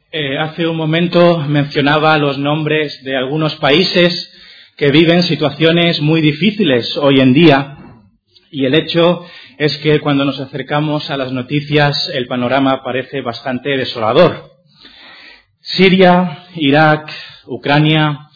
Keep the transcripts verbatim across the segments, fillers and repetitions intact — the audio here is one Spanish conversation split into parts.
Eh, hace un momento mencionaba los nombres de algunos países que viven situaciones muy difíciles hoy en día, y el hecho es que cuando nos acercamos a las noticias el panorama parece bastante desolador. Siria, Irak, Ucrania,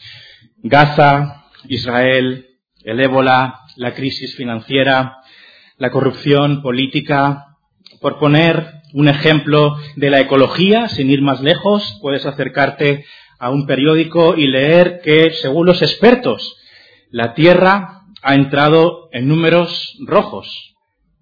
Gaza, Israel, el ébola, la crisis financiera, la corrupción política. Por poner un ejemplo de la ecología, sin ir más lejos, puedes acercarte a un periódico y leer que, según los expertos, la Tierra ha entrado en números rojos.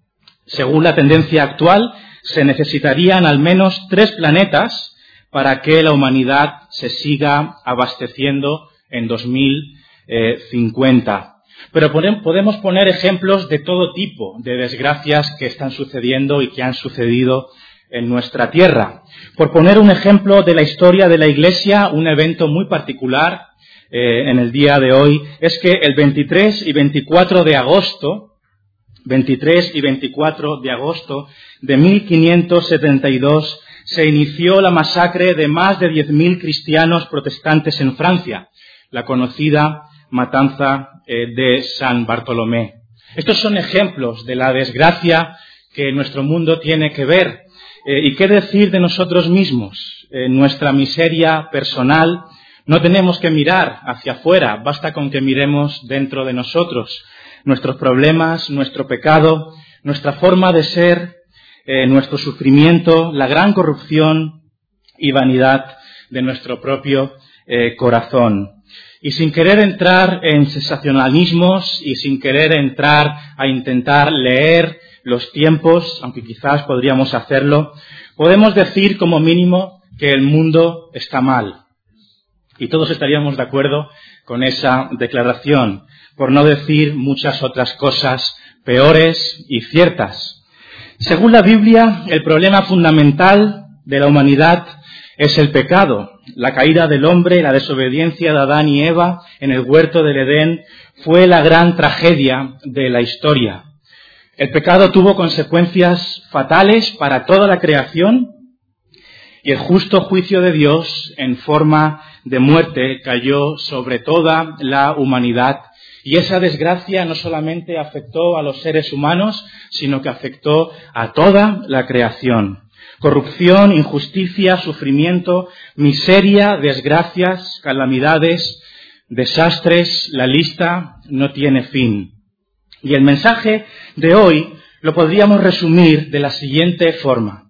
Según la tendencia actual, se necesitarían al menos tres planetas para que la humanidad se siga abasteciendo en dos mil cincuenta. Pero podemos poner ejemplos de todo tipo de desgracias que están sucediendo y que han sucedido en nuestra tierra. Por poner un ejemplo de la historia de la Iglesia, un evento muy particular eh, en el día de hoy es que el veintitrés y veinticuatro de agosto, veintitrés y veinticuatro de agosto de mil quinientos setenta y dos se inició la masacre de más de diez mil cristianos protestantes en Francia, la conocida matanza eh, de San Bartolomé. Estos son ejemplos de la desgracia que nuestro mundo tiene que ver. Eh, ¿Y qué decir de nosotros mismos? En eh, nuestra miseria personal no tenemos que mirar hacia afuera, basta con que miremos dentro de nosotros. Nuestros problemas, nuestro pecado, nuestra forma de ser, eh, nuestro sufrimiento, la gran corrupción y vanidad de nuestro propio eh, corazón. Y sin querer entrar en sensacionalismos y sin querer entrar a intentar leer los tiempos, aunque quizás podríamos hacerlo, podemos decir como mínimo que el mundo está mal. Y todos estaríamos de acuerdo con esa declaración, por no decir muchas otras cosas peores y ciertas. Según la Biblia, el problema fundamental de la humanidad es el pecado. La caída del hombre, la desobediencia de Adán y Eva en el huerto del Edén fue la gran tragedia de la historia. El pecado tuvo consecuencias fatales para toda la creación y el justo juicio de Dios en forma de muerte cayó sobre toda la humanidad. Y esa desgracia no solamente afectó a los seres humanos, sino que afectó a toda la creación. Corrupción, injusticia, sufrimiento, miseria, desgracias, calamidades, desastres, la lista no tiene fin. Y el mensaje de hoy lo podríamos resumir de la siguiente forma.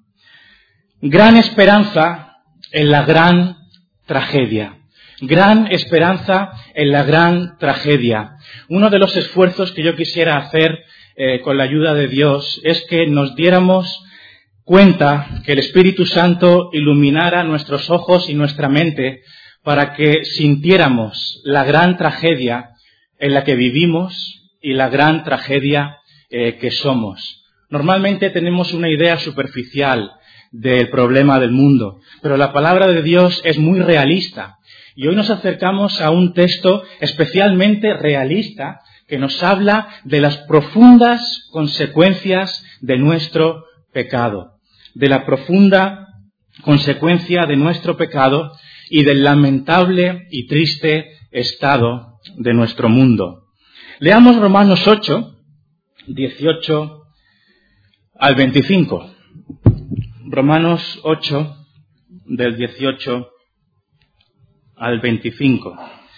Gran esperanza en la gran tragedia. Gran esperanza en la gran tragedia. Uno de los esfuerzos que yo quisiera hacer eh, con la ayuda de Dios es que nos diéramos cuenta, que el Espíritu Santo iluminara nuestros ojos y nuestra mente para que sintiéramos la gran tragedia en la que vivimos y la gran tragedia eh, que somos. Normalmente tenemos una idea superficial del problema del mundo, pero la palabra de Dios es muy realista. Y hoy nos acercamos a un texto especialmente realista que nos habla de las profundas consecuencias de nuestro pecado, de la profunda consecuencia de nuestro pecado y del lamentable y triste estado de nuestro mundo. Leamos Romanos ocho, dieciocho al veinticinco. Romanos ocho, del dieciocho al veinticinco.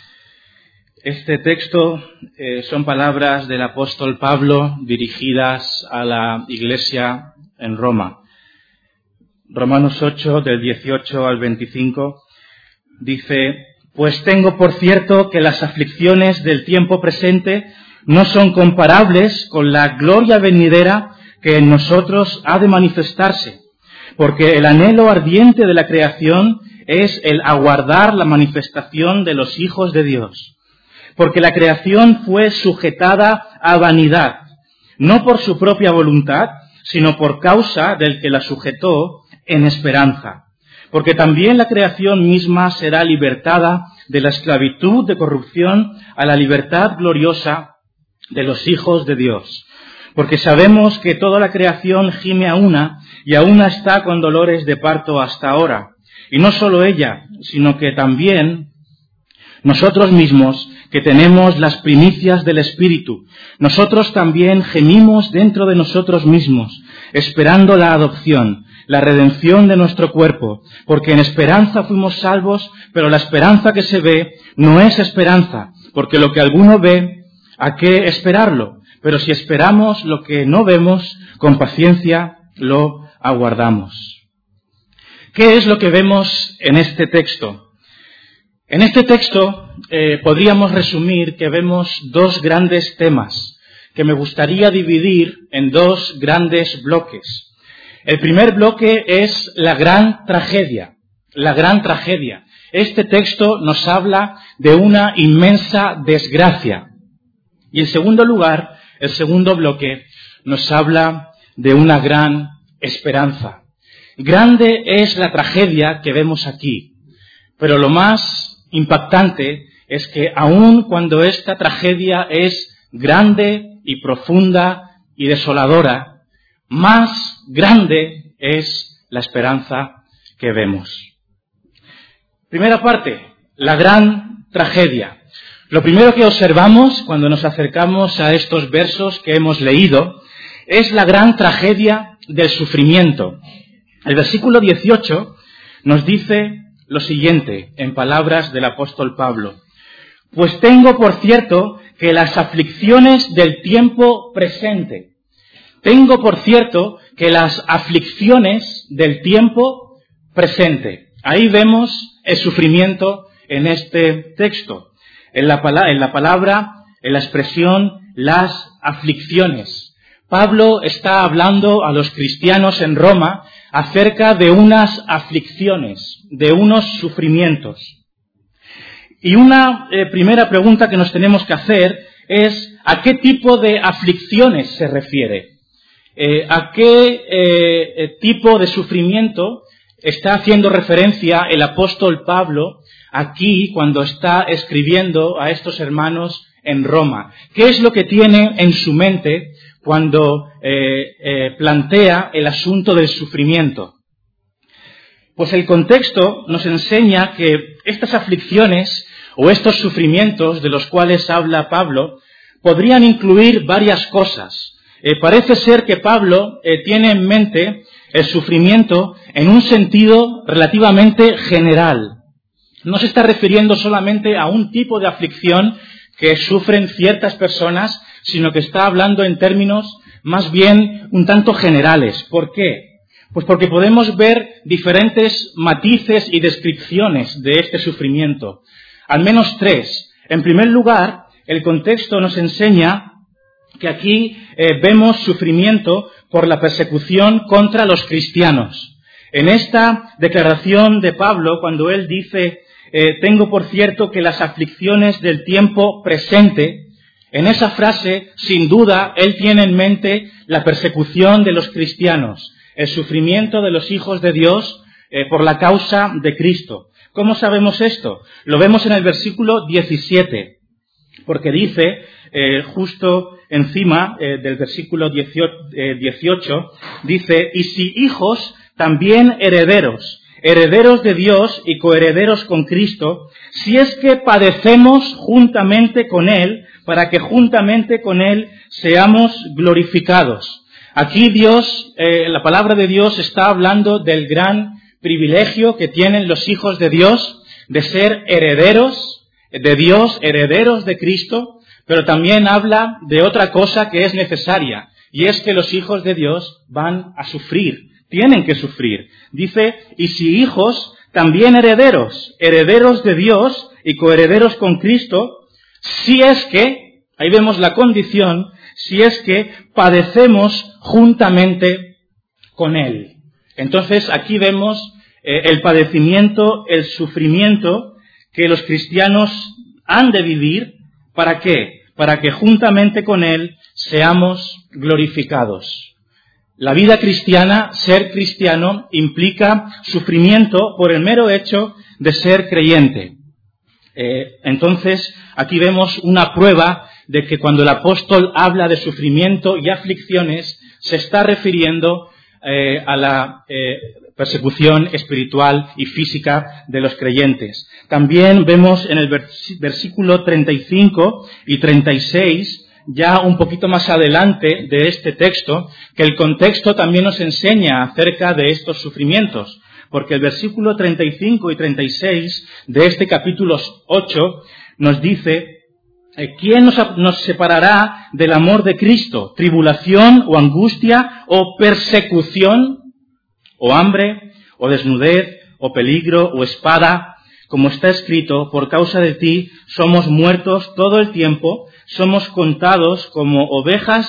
Este texto eh, son palabras del apóstol Pablo dirigidas a la iglesia en Roma. Romanos ocho, del dieciocho al veinticinco, dice: Pues tengo por cierto que las aflicciones del tiempo presente no son comparables con la gloria venidera que en nosotros ha de manifestarse, porque el anhelo ardiente de la creación es el aguardar la manifestación de los hijos de Dios. Porque la creación fue sujetada a vanidad, no por su propia voluntad, sino por causa del que la sujetó en esperanza. Porque también la creación misma será libertada de la esclavitud de corrupción a la libertad gloriosa de los hijos de Dios. Porque sabemos que toda la creación gime a una y a una está con dolores de parto hasta ahora. Y no solo ella, sino que también nosotros mismos, que tenemos las primicias del Espíritu, nosotros también gemimos dentro de nosotros mismos, esperando la adopción, la redención de nuestro cuerpo, porque en esperanza fuimos salvos, pero la esperanza que se ve no es esperanza, porque lo que alguno ve, ¿a qué esperarlo? Pero si esperamos lo que no vemos, con paciencia lo aguardamos. ¿Qué es lo que vemos en este texto? En este texto eh, podríamos resumir que vemos dos grandes temas que me gustaría dividir en dos grandes bloques. El primer bloque es la gran tragedia, la gran tragedia. Este texto nos habla de una inmensa desgracia. Y en segundo lugar, el segundo bloque nos habla de una gran esperanza. Grande es la tragedia que vemos aquí, pero lo más impactante es que aun cuando esta tragedia es grande y profunda y desoladora, más grande es la esperanza que vemos. Primera parte, la gran tragedia. Lo primero que observamos cuando nos acercamos a estos versos que hemos leído es la gran tragedia del sufrimiento. El versículo dieciocho nos dice lo siguiente, en palabras del apóstol Pablo: pues tengo por cierto que las aflicciones del tiempo presente, tengo por cierto que las aflicciones del tiempo presente. Ahí vemos el sufrimiento en este texto, en la, en la palabra, en la expresión, las aflicciones. Pablo está hablando a los cristianos en Roma acerca de unas aflicciones, de unos sufrimientos. Y una eh, primera pregunta que nos tenemos que hacer es ¿a qué tipo de aflicciones se refiere? Eh, ¿A qué eh, tipo de sufrimiento está haciendo referencia el apóstol Pablo aquí cuando está escribiendo a estos hermanos en Roma? ¿Qué es lo que tiene en su mente cuando eh, eh, plantea el asunto del sufrimiento? Pues el contexto nos enseña que estas aflicciones o estos sufrimientos de los cuales habla Pablo podrían incluir varias cosas. Eh, parece ser que Pablo eh, tiene en mente el sufrimiento en un sentido relativamente general. No se está refiriendo solamente a un tipo de aflicción que sufren ciertas personas, sino que está hablando en términos más bien un tanto generales. ¿Por qué? Pues porque podemos ver diferentes matices y descripciones de este sufrimiento. Al menos tres. En primer lugar, el contexto nos enseña que aquí eh, vemos sufrimiento por la persecución contra los cristianos. En esta declaración de Pablo, cuando él dice, eh, tengo por cierto que las aflicciones del tiempo presente, en esa frase, sin duda, él tiene en mente la persecución de los cristianos, el sufrimiento de los hijos de Dios eh, por la causa de Cristo. ¿Cómo sabemos esto? Lo vemos en el versículo diecisiete, porque dice, eh, justo encima eh, del versículo dieciocho, dice, y si hijos, también herederos, herederos de Dios y coherederos con Cristo, si es que padecemos juntamente con Él, para que juntamente con Él seamos glorificados. Aquí Dios, eh, la palabra de Dios está hablando del gran privilegio que tienen los hijos de Dios de ser herederos de Dios, herederos de Cristo, pero también habla de otra cosa que es necesaria, y es que los hijos de Dios van a sufrir, tienen que sufrir. Dice, y si hijos, también herederos, herederos de Dios y coherederos con Cristo, si es que, ahí vemos la condición, si es que padecemos juntamente con Él. Entonces aquí vemos eh, el padecimiento, el sufrimiento que los cristianos han de vivir. ¿Para qué? Para que juntamente con Él seamos glorificados. La vida cristiana, ser cristiano, implica sufrimiento por el mero hecho de ser creyente. Eh, entonces, aquí vemos una prueba de que cuando el apóstol habla de sufrimiento y aflicciones, se está refiriendo eh, a la eh, persecución espiritual y física de los creyentes. También vemos en el versículo treinta y cinco y treinta y seis, ya un poquito más adelante de este texto, que el contexto también nos enseña acerca de estos sufrimientos, porque el versículo treinta y cinco y treinta y seis de este capítulo ocho nos dice: ¿quién nos, nos separará del amor de Cristo? ¿Tribulación o angustia o persecución o hambre o desnudez o peligro o espada? Como está escrito, por causa de ti somos muertos todo el tiempo, somos contados como ovejas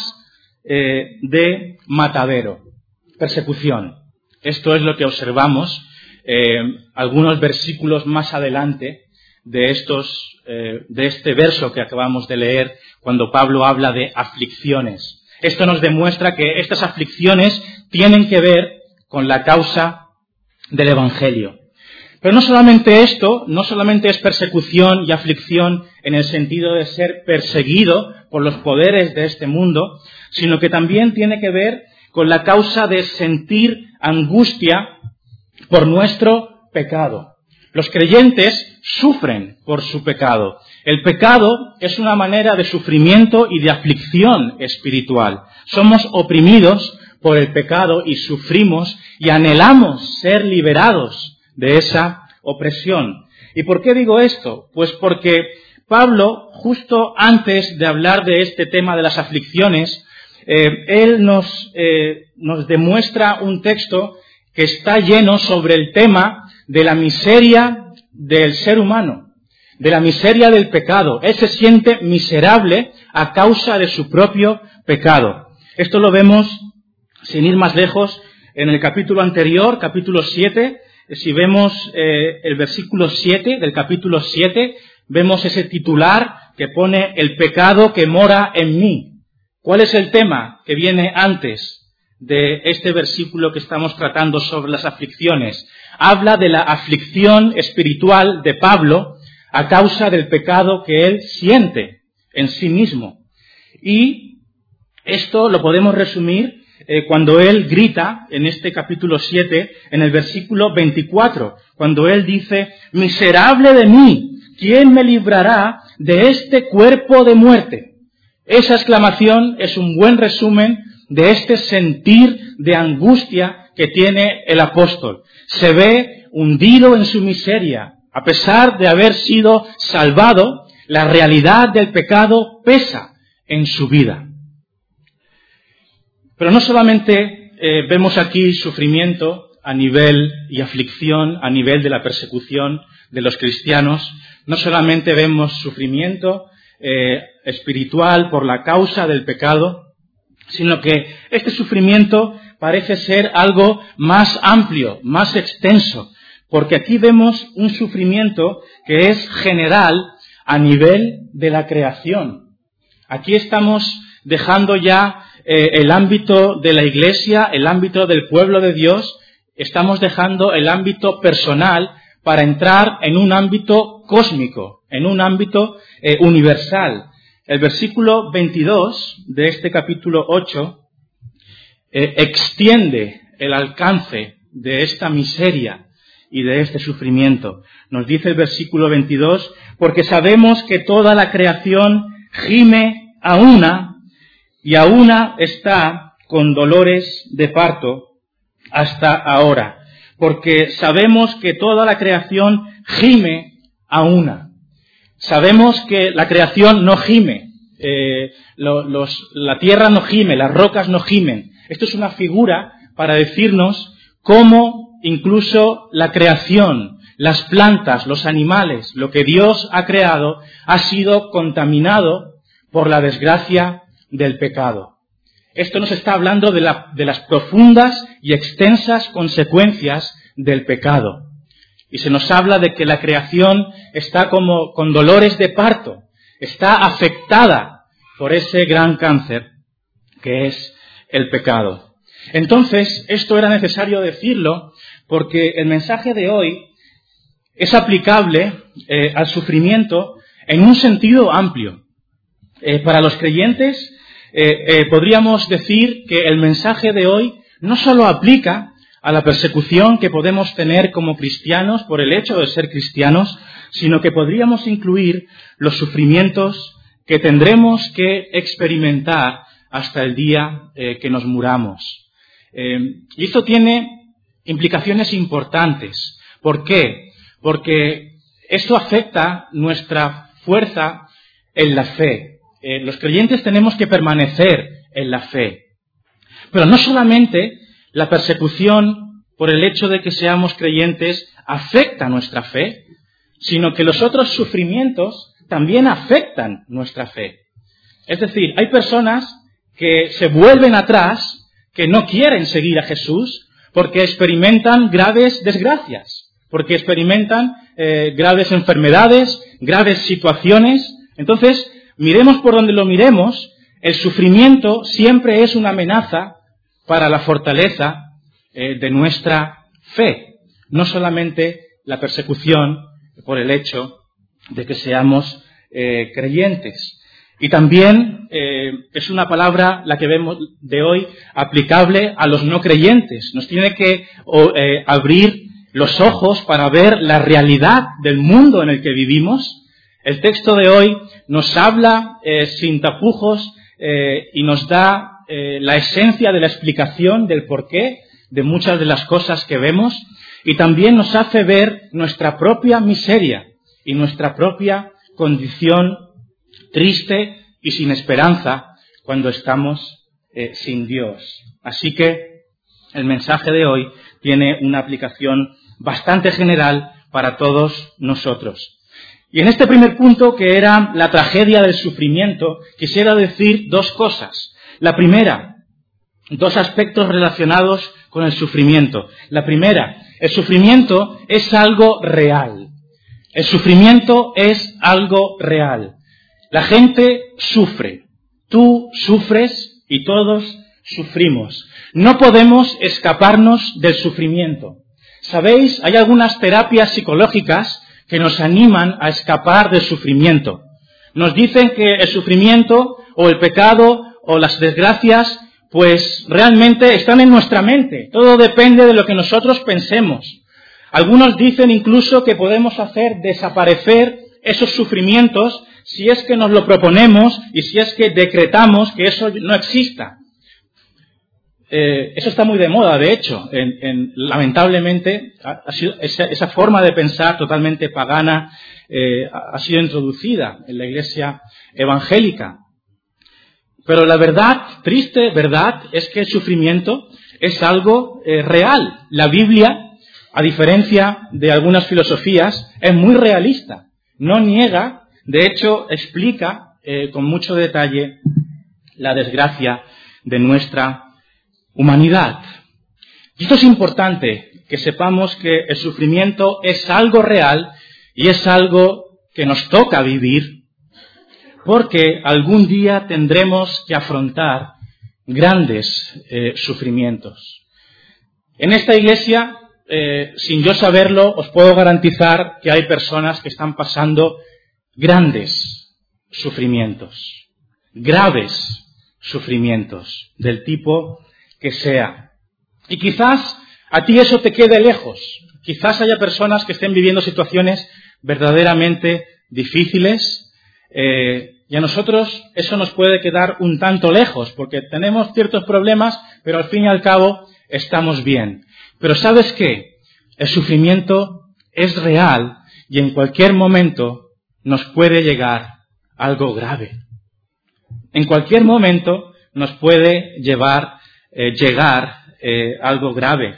eh, de matadero. Persecución. Esto es lo que observamos eh, algunos versículos más adelante de estos, eh, de este verso que acabamos de leer, cuando Pablo habla de aflicciones. Esto nos demuestra que estas aflicciones tienen que ver con la causa del Evangelio. Pero no solamente esto, no solamente es persecución y aflicción en el sentido de ser perseguido por los poderes de este mundo, sino que también tiene que ver con la causa de sentir angustia por nuestro pecado. Los creyentes sufren por su pecado. El pecado es una manera de sufrimiento y de aflicción espiritual. Somos oprimidos por el pecado y sufrimos y anhelamos ser liberados de esa opresión. ¿Y por qué digo esto? Pues porque Pablo, justo antes de hablar de este tema de las aflicciones, eh, él nos, eh, nos demuestra un texto que está lleno sobre el tema de la miseria del ser humano, de la miseria del pecado. Él se siente miserable a causa de su propio pecado. Esto lo vemos, sin ir más lejos, en el capítulo anterior, capítulo siete. Si vemos eh, el versículo siete del capítulo siete, vemos ese titular que pone el pecado que mora en mí. ¿Cuál es el tema que viene antes de este versículo que estamos tratando sobre las aflicciones? Habla de la aflicción espiritual de Pablo a causa del pecado que él siente en sí mismo. Y esto lo podemos resumir eh, cuando él grita en este capítulo siete, en el versículo veinticuatro, cuando él dice: miserable de mí, ¿quién me librará de este cuerpo de muerte? Esa exclamación es un buen resumen de este sentir de angustia que tiene el apóstol. Se ve hundido en su miseria. A pesar de haber sido salvado, la realidad del pecado pesa en su vida. Pero no solamente eh, vemos aquí sufrimiento a nivel y aflicción a nivel de la persecución de los cristianos, no solamente vemos sufrimiento eh, espiritual por la causa del pecado, sino que este sufrimiento parece ser algo más amplio, más extenso, porque aquí vemos un sufrimiento que es general a nivel de la creación. Aquí estamos dejando ya eh, el ámbito de la Iglesia, el ámbito del pueblo de Dios, estamos dejando el ámbito personal para entrar en un ámbito cósmico, en un ámbito eh, universal. El versículo veintidós de este capítulo ocho eh, extiende el alcance de esta miseria y de este sufrimiento. Nos dice el versículo veintidós: porque sabemos que toda la creación gime a una y a una está con dolores de parto hasta ahora. Porque sabemos que toda la creación gime a una. Sabemos que la creación no gime, eh, lo, los, la tierra no gime, las rocas no gimen. Esto es una figura para decirnos cómo incluso la creación, las plantas, los animales, lo que Dios ha creado, ha sido contaminado por la desgracia del pecado. Esto nos está hablando de, la, de las profundas y extensas consecuencias del pecado. Y se nos habla de que la creación está como con dolores de parto, está afectada por ese gran cáncer que es el pecado. Entonces, esto era necesario decirlo porque el mensaje de hoy es aplicable eh, al sufrimiento en un sentido amplio. Eh, para los creyentes eh, eh, podríamos decir que el mensaje de hoy no solo aplica a la persecución que podemos tener como cristianos por el hecho de ser cristianos, sino que podríamos incluir los sufrimientos que tendremos que experimentar hasta el día eh, que nos muramos. Eh, y esto tiene implicaciones importantes. ¿Por qué? Porque esto afecta nuestra fuerza en la fe. Eh, los creyentes tenemos que permanecer en la fe. Pero no solamente la persecución por el hecho de que seamos creyentes afecta nuestra fe, sino que los otros sufrimientos también afectan nuestra fe. Es decir, hay personas que se vuelven atrás, que no quieren seguir a Jesús, porque experimentan graves desgracias, porque experimentan eh, graves enfermedades, graves situaciones. Entonces, miremos por donde lo miremos, el sufrimiento siempre es una amenaza para la fortaleza eh, de nuestra fe, no solamente la persecución por el hecho de que seamos eh, creyentes. Y también eh, es una palabra, la que vemos de hoy, aplicable a los no creyentes. Nos tiene que o, eh, abrir los ojos para ver la realidad del mundo en el que vivimos. El texto de hoy nos habla eh, sin tapujos eh, y nos da eh, la esencia de la explicación del porqué de muchas de las cosas que vemos, y también nos hace ver nuestra propia miseria y nuestra propia condición triste y sin esperanza cuando estamos eh, sin Dios. Así que el mensaje de hoy tiene una aplicación bastante general para todos nosotros. Y en este primer punto, que era la tragedia del sufrimiento, quisiera decir dos cosas. La primera, dos aspectos relacionados con el sufrimiento. La primera, el sufrimiento es algo real. El sufrimiento es algo real. La gente sufre. Tú sufres y todos sufrimos. No podemos escaparnos del sufrimiento. ¿Sabéis? Hay algunas terapias psicológicas que nos animan a escapar del sufrimiento. Nos dicen que el sufrimiento o el pecado o las desgracias pues realmente están en nuestra mente. Todo depende de lo que nosotros pensemos. Algunos dicen incluso que podemos hacer desaparecer esos sufrimientos si es que nos lo proponemos y si es que decretamos que eso no exista. Eh, eso está muy de moda, de hecho. En, en, lamentablemente, ha, ha sido, esa, esa forma de pensar totalmente pagana eh, ha sido introducida en la Iglesia evangélica. Pero la verdad, triste verdad, es que el sufrimiento es algo eh, real. La Biblia, a diferencia de algunas filosofías, es muy realista. No niega, de hecho, explica eh, con mucho detalle la desgracia de nuestra humanidad. Y esto es importante, que sepamos que el sufrimiento es algo real y es algo que nos toca vivir, porque algún día tendremos que afrontar grandes eh, sufrimientos. En esta iglesia, eh, sin yo saberlo, os puedo garantizar que hay personas que están pasando grandes sufrimientos, graves sufrimientos, del tipo que sea. Y quizás a ti eso te quede lejos. Quizás haya personas que estén viviendo situaciones verdaderamente difíciles, eh, y a nosotros eso nos puede quedar un tanto lejos, porque tenemos ciertos problemas, pero al fin y al cabo estamos bien. Pero ¿sabes qué? El sufrimiento es real y en cualquier momento nos puede llegar algo grave. En cualquier momento nos puede llevar, eh, llegar eh, algo grave.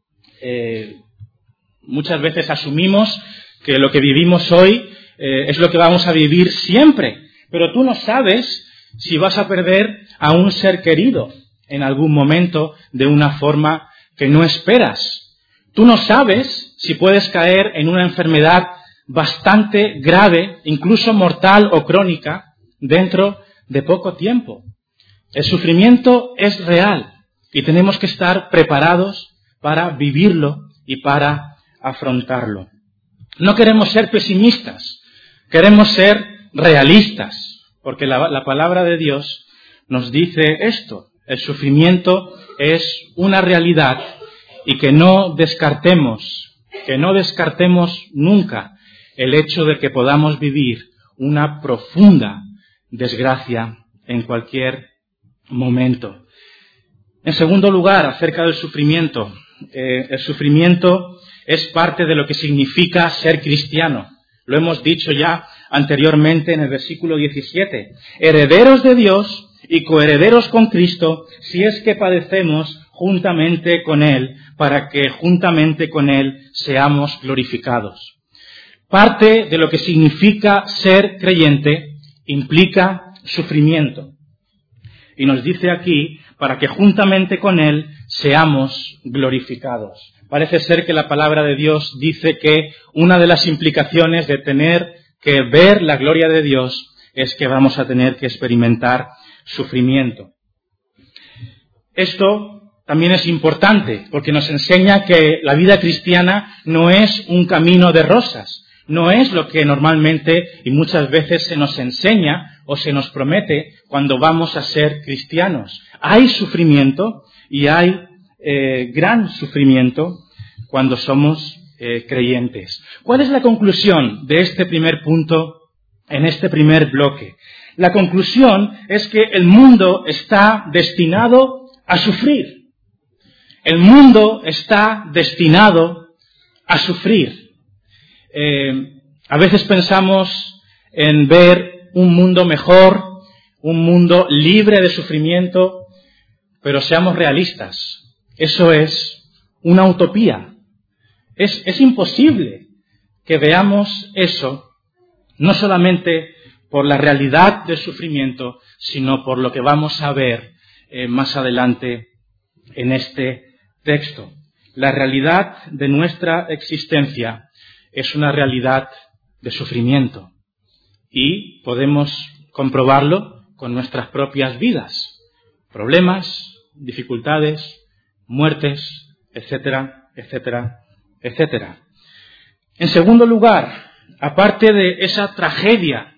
Eh, muchas veces asumimos que lo que vivimos hoy eh, es lo que vamos a vivir siempre. Pero tú no sabes si vas a perder a un ser querido en algún momento de una forma que no esperas. Tú no sabes si puedes caer en una enfermedad bastante grave, incluso mortal o crónica, dentro de poco tiempo. El sufrimiento es real y tenemos que estar preparados para vivirlo y para afrontarlo. No queremos ser pesimistas, queremos ser realistas, porque la, la palabra de Dios nos dice esto: el sufrimiento es una realidad y que no descartemos, que no descartemos nunca el hecho de que podamos vivir una profunda desgracia en cualquier momento. En segundo lugar, acerca del sufrimiento. Eh, el sufrimiento es parte de lo que significa ser cristiano. Lo hemos dicho ya anteriormente en el versículo diecisiete. Herederos de Dios y coherederos con Cristo, si es que padecemos juntamente con Él, para que juntamente con Él seamos glorificados. Parte de lo que significa ser creyente implica sufrimiento. Y nos dice aquí, para que juntamente con Él seamos glorificados. Parece ser que la palabra de Dios dice que una de las implicaciones de tener que ver la gloria de Dios es que vamos a tener que experimentar sufrimiento. Esto también es importante porque nos enseña que la vida cristiana no es un camino de rosas, no es lo que normalmente y muchas veces se nos enseña o se nos promete cuando vamos a ser cristianos. Hay sufrimiento y hay eh, gran sufrimiento cuando somos eh, creyentes. ¿Cuál es la conclusión de este primer punto en este primer bloque? La conclusión es que el mundo está destinado a sufrir. El mundo está destinado a sufrir. Eh, a veces pensamos en ver un mundo mejor, un mundo libre de sufrimiento, pero seamos realistas. Eso es una utopía. Es, es imposible que veamos eso, no solamente por la realidad del sufrimiento, sino por lo que vamos a ver eh, más adelante en este texto. La realidad de nuestra existencia es una realidad de sufrimiento y podemos comprobarlo con nuestras propias vidas. Problemas, dificultades, muertes, etcétera, etcétera, etcétera. En segundo lugar, aparte de esa tragedia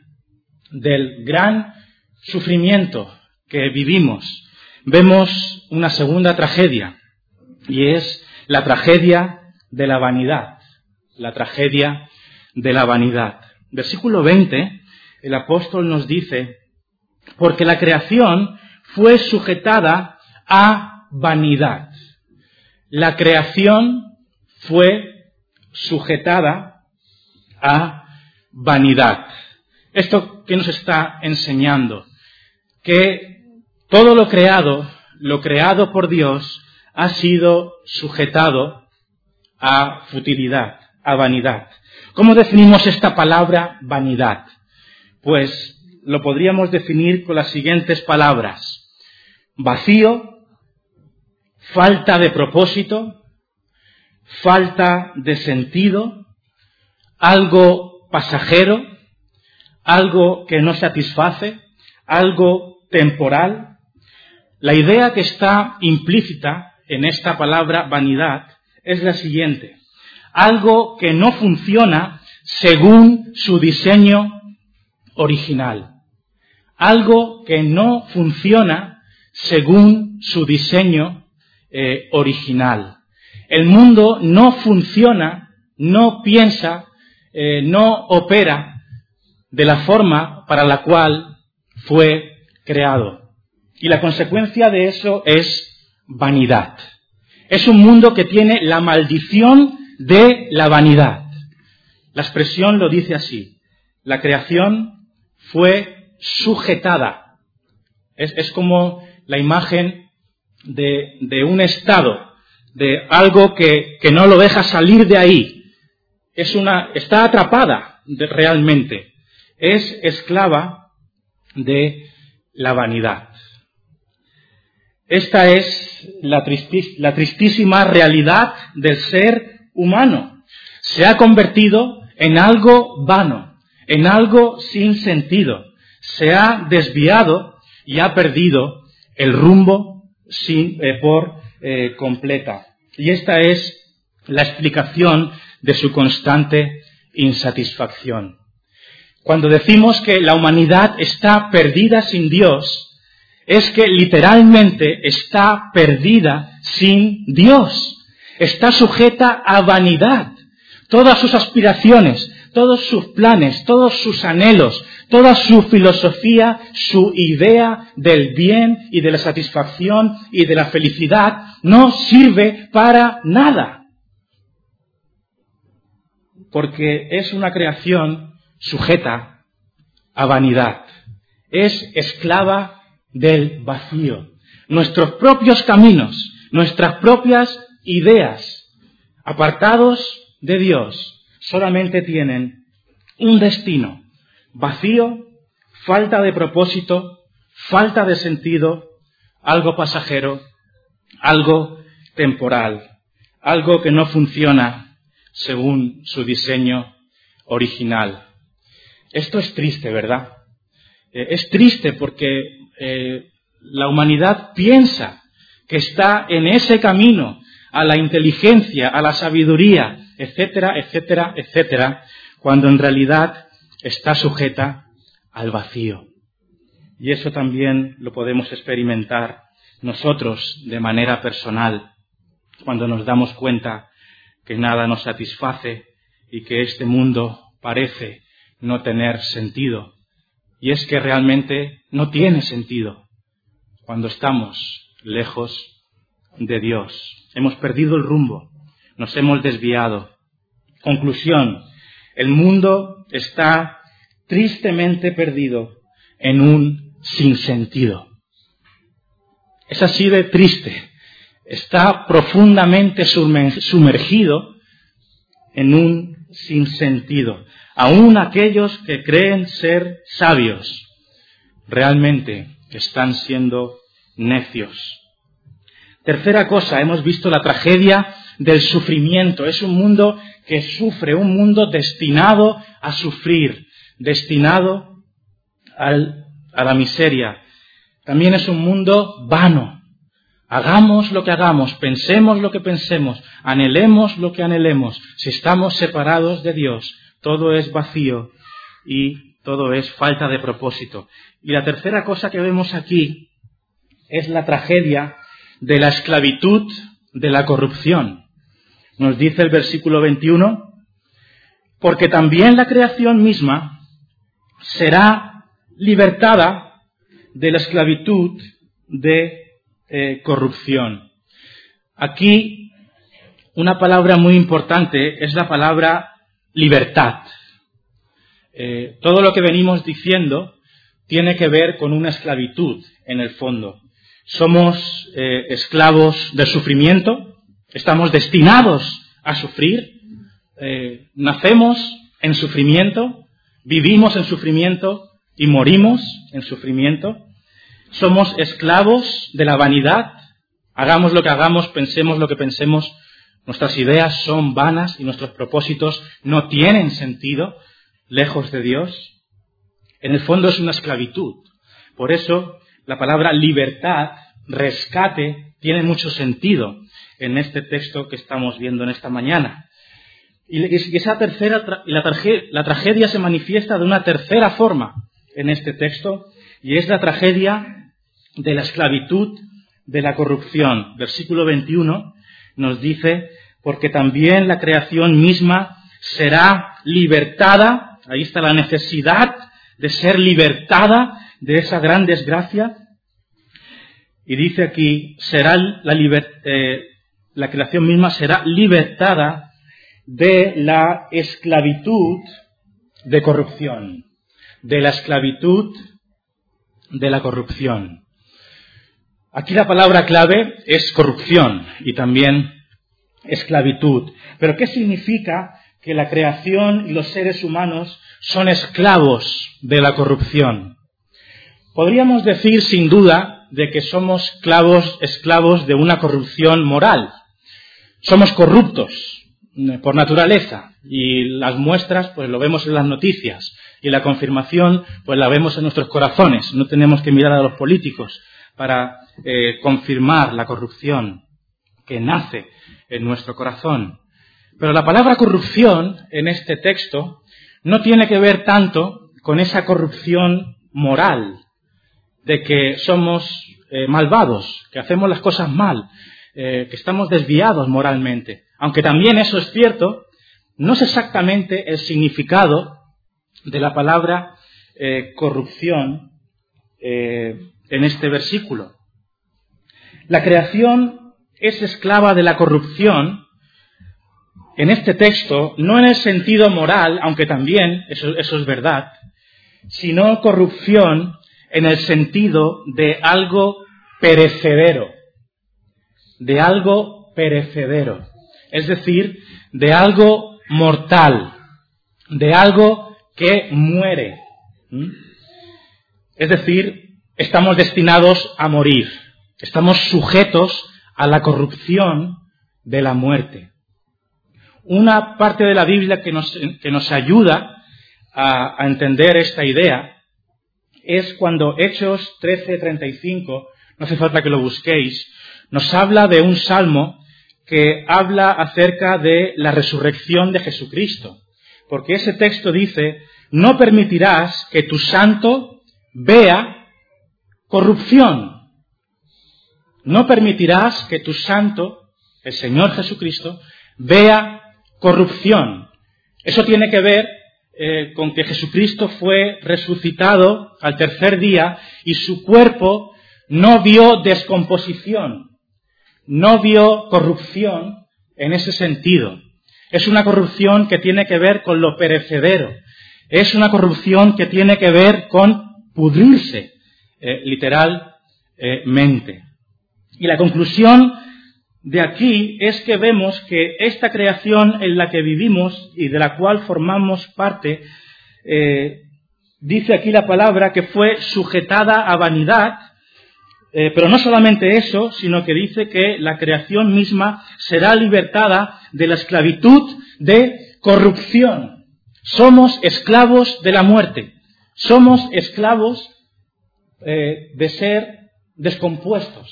del gran sufrimiento que vivimos, vemos una segunda tragedia, y es la tragedia de la vanidad. La tragedia de la vanidad. Versículo veinte, el apóstol nos dice, porque la creación fue sujetada a vanidad. La creación fue sujetada a vanidad. ¿Esto qué nos está enseñando? Que todo lo creado, lo creado por Dios, ha sido sujetado a futilidad, a vanidad. ¿Cómo definimos esta palabra vanidad? Pues lo podríamos definir con las siguientes palabras: vacío, falta de propósito, falta de sentido, algo pasajero, algo que no satisface, algo temporal. La idea que está implícita en esta palabra vanidad es la siguiente: algo que no funciona según su diseño original. Algo que no funciona según su diseño eh, original. El mundo no funciona, no piensa, eh, no opera de la forma para la cual fue creado. Y la consecuencia de eso es vanidad. Es un mundo que tiene la maldición de la vanidad. La expresión lo dice así: la creación fue sujetada. Es, es como la imagen de, de un estado, de algo que, que no lo deja salir de ahí. Es una, está atrapada de, realmente. Es esclava de la vanidad. Esta es la, tristis, la tristísima realidad del ser humano. Se ha convertido en algo vano, en algo sin sentido. Se ha desviado y ha perdido el rumbo sin, eh, por eh, completa. Y esta es la explicación de su constante insatisfacción. Cuando decimos que la humanidad está perdida sin Dios, es que literalmente está perdida sin Dios. está sujeta a vanidad. Todas sus aspiraciones, todos sus planes, todos sus anhelos, toda su filosofía, su idea del bien y de la satisfacción y de la felicidad no sirve para nada. Porque es una creación sujeta a vanidad. Es esclava del vacío. Nuestros propios caminos, nuestras propias ideas, apartados de Dios, solamente tienen un destino: vacío, falta de propósito, falta de sentido, algo pasajero, algo temporal, algo que no funciona según su diseño original. Esto es triste, ¿verdad? Eh, es triste porque eh, la humanidad piensa que está en ese camino a la inteligencia, a la sabiduría, etcétera, etcétera, etcétera, cuando en realidad está sujeta al vacío. Y eso también lo podemos experimentar nosotros de manera personal, cuando nos damos cuenta que nada nos satisface y que este mundo parece no tener sentido. Y es que realmente no tiene sentido cuando estamos lejos de Dios. Hemos perdido el rumbo, nos hemos desviado. Conclusión: el mundo está tristemente perdido en un sinsentido. Es así de triste. Está profundamente sumergido en un sinsentido. Aún aquellos que creen ser sabios realmente están siendo necios. Tercera cosa, hemos visto la tragedia del sufrimiento. Es un mundo que sufre, un mundo destinado a sufrir, destinado al, a la miseria. También es un mundo vano. Hagamos lo que hagamos, pensemos lo que pensemos, anhelemos lo que anhelemos. Si estamos separados de Dios, todo es vacío y todo es falta de propósito. Y la tercera cosa que vemos aquí es la tragedia de la esclavitud de la corrupción. Nos dice el versículo veintiuno, porque también la creación misma será libertada de la esclavitud de eh, corrupción. Aquí una palabra muy importante es la palabra libertad. Eh, todo lo que venimos diciendo tiene que ver con una esclavitud en el fondo. Somos eh, esclavos del sufrimiento, estamos destinados a sufrir, eh, nacemos en sufrimiento, vivimos en sufrimiento y morimos en sufrimiento. Somos esclavos de la vanidad, hagamos lo que hagamos, pensemos lo que pensemos, nuestras ideas son vanas y nuestros propósitos no tienen sentido lejos de Dios. En el fondo es una esclavitud. Por eso la palabra libertad, rescate, tiene mucho sentido en este texto que estamos viendo en esta mañana. Y esa tercera, la, tragedia, la tragedia se manifiesta de una tercera forma en este texto, y es la tragedia de la esclavitud de la corrupción. Versículo veintiuno nos dice, porque también la creación misma será libertada. Ahí está la necesidad de ser libertada de esa gran desgracia. Y dice aquí, será la, liber, eh, la creación misma será libertada de la esclavitud de corrupción. De la esclavitud de la corrupción. Aquí la palabra clave es corrupción y también esclavitud. Pero ¿qué significa que la creación y los seres humanos son esclavos de la corrupción? Podríamos decir sin duda de que somos esclavos, esclavos de una corrupción moral. Somos corruptos por naturaleza y las muestras pues lo vemos en las noticias y la confirmación pues la vemos en nuestros corazones. No tenemos que mirar a los políticos para eh, confirmar la corrupción que nace en nuestro corazón. Pero la palabra corrupción en este texto no tiene que ver tanto con esa corrupción moral, de que somos eh, malvados, que hacemos las cosas mal. eh, que estamos desviados moralmente. Aunque también eso es cierto, no es exactamente el significado de la palabra eh, corrupción eh, en este versículo. La creación es esclava de la corrupción en este texto, no en el sentido moral, aunque también, eso, eso es verdad, sino corrupción en el sentido de algo perecedero, de algo perecedero, es decir, de algo mortal, de algo que muere. ¿Mm? Es decir, estamos destinados a morir, estamos sujetos a la corrupción de la muerte. Una parte de la Biblia que nos, que nos ayuda a, a entender esta idea es cuando Hechos trece treinta y cinco, no hace falta que lo busquéis, nos habla de un salmo que habla acerca de la resurrección de Jesucristo. Porque ese texto dice, no permitirás que tu santo vea corrupción. No permitirás que tu santo, el Señor Jesucristo, vea corrupción. Eso tiene que ver eh, con que Jesucristo fue resucitado al tercer día y su cuerpo no vio descomposición, no vio corrupción en ese sentido. Es una corrupción que tiene que ver con lo perecedero. Es una corrupción que tiene que ver con pudrirse, eh, literalmente. Y la conclusión de aquí es que vemos que esta creación en la que vivimos y de la cual formamos parte, eh, dice aquí la palabra que fue sujetada a vanidad, eh, pero no solamente eso, sino que dice que la creación misma será libertada de la esclavitud de corrupción. Somos esclavos de la muerte, somos esclavos eh, de ser descompuestos.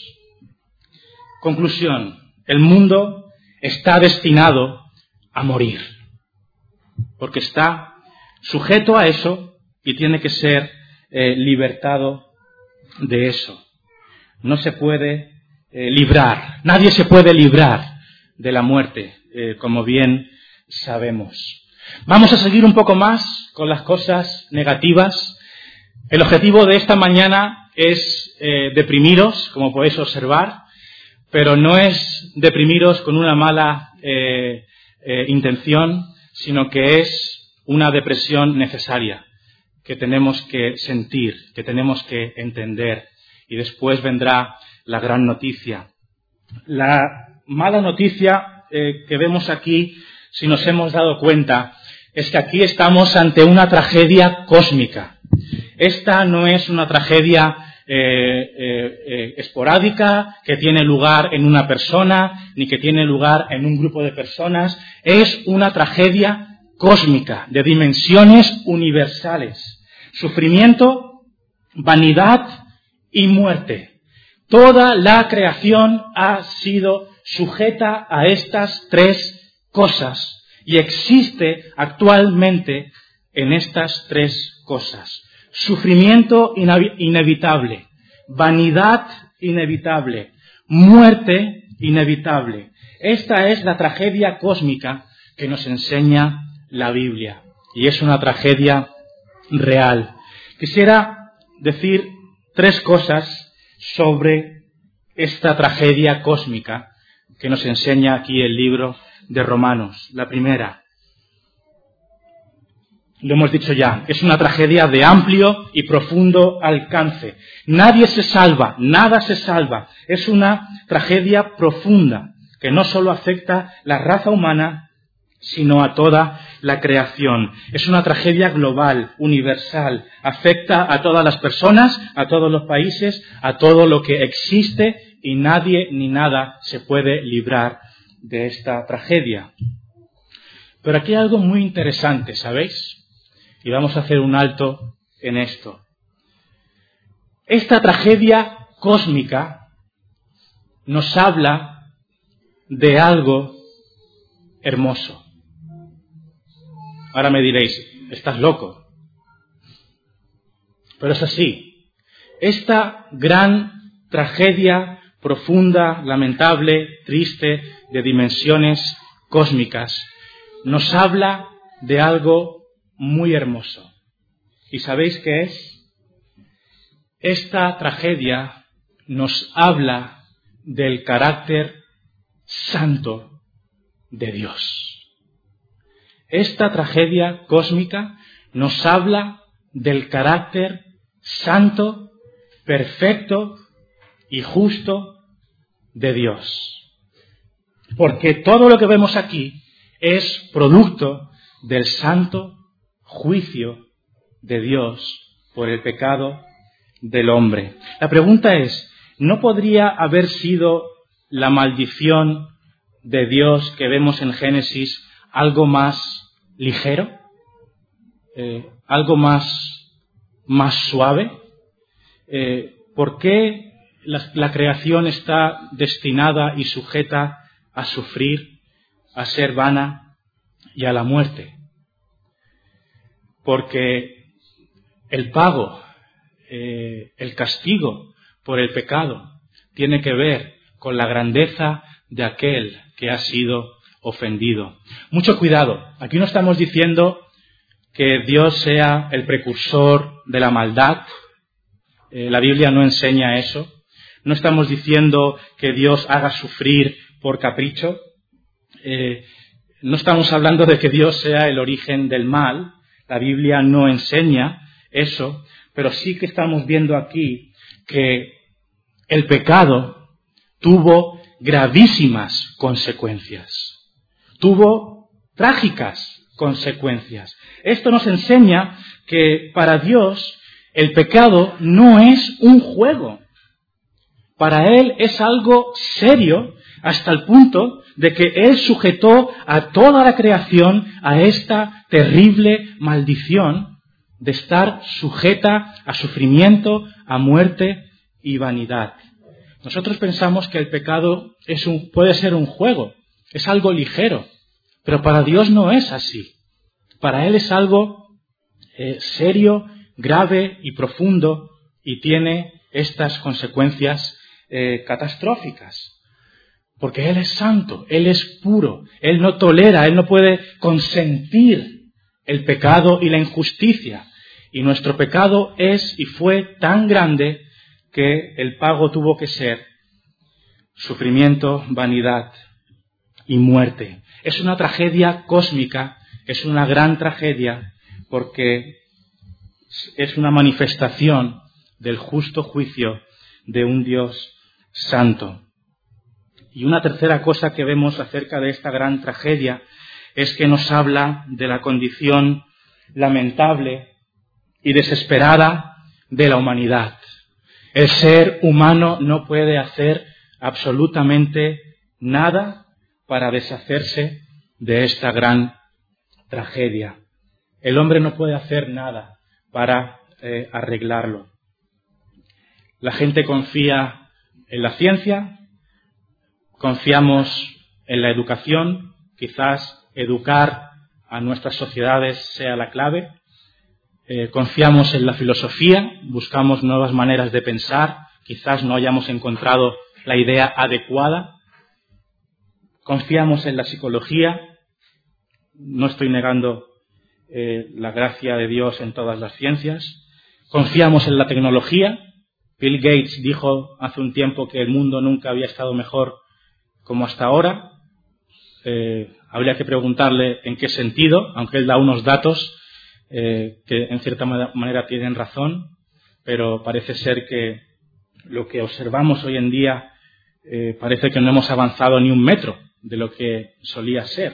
Conclusión, el mundo está destinado a morir, porque está sujeto a eso y tiene que ser eh, libertado de eso. No se puede eh, librar, nadie se puede librar de la muerte, eh, como bien sabemos. Vamos a seguir un poco más con las cosas negativas. El objetivo de esta mañana es eh, deprimiros, como podéis observar, pero no es deprimiros con una mala eh, eh, intención, sino que es una depresión necesaria, que tenemos que sentir, que tenemos que entender. Y después vendrá la gran noticia. La mala noticia eh, que vemos aquí, si nos hemos dado cuenta, es que aquí estamos ante una tragedia cósmica. Esta no es una tragedia eh, eh, eh, esporádica que tiene lugar en una persona, ni que tiene lugar en un grupo de personas. Es una tragedia cósmica, de dimensiones universales. Sufrimiento, vanidad y muerte. Toda la creación ha sido sujeta a estas tres cosas y existe actualmente en estas tres cosas. Sufrimiento inevitable, vanidad inevitable, muerte inevitable. Esta es la tragedia cósmica que nos enseña la Biblia y es una tragedia real. Quisiera decir tres cosas sobre esta tragedia cósmica que nos enseña aquí el libro de Romanos. La primera, lo hemos dicho ya, es una tragedia de amplio y profundo alcance. Nadie se salva, nada se salva. Es una tragedia profunda que no solo afecta la raza humana, sino a toda la creación. Es una tragedia global, universal, afecta a todas las personas, a todos los países, a todo lo que existe y nadie ni nada se puede librar de esta tragedia. Pero aquí hay algo muy interesante, ¿sabéis? Y vamos a hacer un alto en esto. Esta tragedia cósmica nos habla de algo hermoso. Ahora me diréis, estás loco. Pero es así. Esta gran tragedia profunda, lamentable, triste, de dimensiones cósmicas, nos habla de algo muy hermoso. ¿Y sabéis qué es? Esta tragedia nos habla del carácter santo de Dios. Esta tragedia cósmica nos habla del carácter santo, perfecto y justo de Dios. Porque todo lo que vemos aquí es producto del santo juicio de Dios por el pecado del hombre. La pregunta es, ¿no podría haber sido la maldición de Dios que vemos en Génesis algo más ligero? Eh, ¿Algo más, más suave? Eh, ¿Por qué la, la creación está destinada y sujeta a sufrir, a ser vana y a la muerte? Porque el pago, eh, el castigo por el pecado tiene que ver con la grandeza de aquel que ha sido ofendido. Mucho cuidado, aquí no estamos diciendo que Dios sea el precursor de la maldad. Eh, la Biblia no enseña eso. No estamos diciendo que Dios haga sufrir por capricho. Eh, no estamos hablando de que Dios sea el origen del mal. La Biblia no enseña eso, pero sí que estamos viendo aquí que el pecado tuvo gravísimas consecuencias. Tuvo trágicas consecuencias. Esto nos enseña que para Dios el pecado no es un juego. Para Él es algo serio hasta el punto de que Él sujetó a toda la creación a esta terrible maldición de estar sujeta a sufrimiento, a muerte y vanidad. Nosotros pensamos que el pecado es un, puede ser un juego, es algo ligero, pero para Dios no es así. Para Él es algo eh, serio, grave y profundo y tiene estas consecuencias eh, catastróficas. Porque Él es santo, Él es puro, Él no tolera, Él no puede consentir el pecado y la injusticia. Y nuestro pecado es y fue tan grande que el pago tuvo que ser sufrimiento, vanidad y muerte. Es una tragedia cósmica, es una gran tragedia, porque es una manifestación del justo juicio de un Dios santo. Y una tercera cosa que vemos acerca de esta gran tragedia es que nos habla de la condición lamentable y desesperada de la humanidad. El ser humano no puede hacer absolutamente nada para deshacerse de esta gran tragedia. El hombre no puede hacer nada para eh, arreglarlo. La gente confía en la ciencia, confiamos en la educación, quizás educar a nuestras sociedades sea la clave. Eh, confiamos en la filosofía, buscamos nuevas maneras de pensar, quizás no hayamos encontrado la idea adecuada. Confiamos en la psicología, no estoy negando eh, la gracia de Dios en todas las ciencias. Confiamos en la tecnología. Bill Gates dijo hace un tiempo que el mundo nunca había estado mejor como hasta ahora. Eh, habría que preguntarle en qué sentido, aunque él da unos datos eh, que en cierta manera tienen razón, pero parece ser que lo que observamos hoy en día eh, parece que no hemos avanzado ni un metro de lo que solía ser.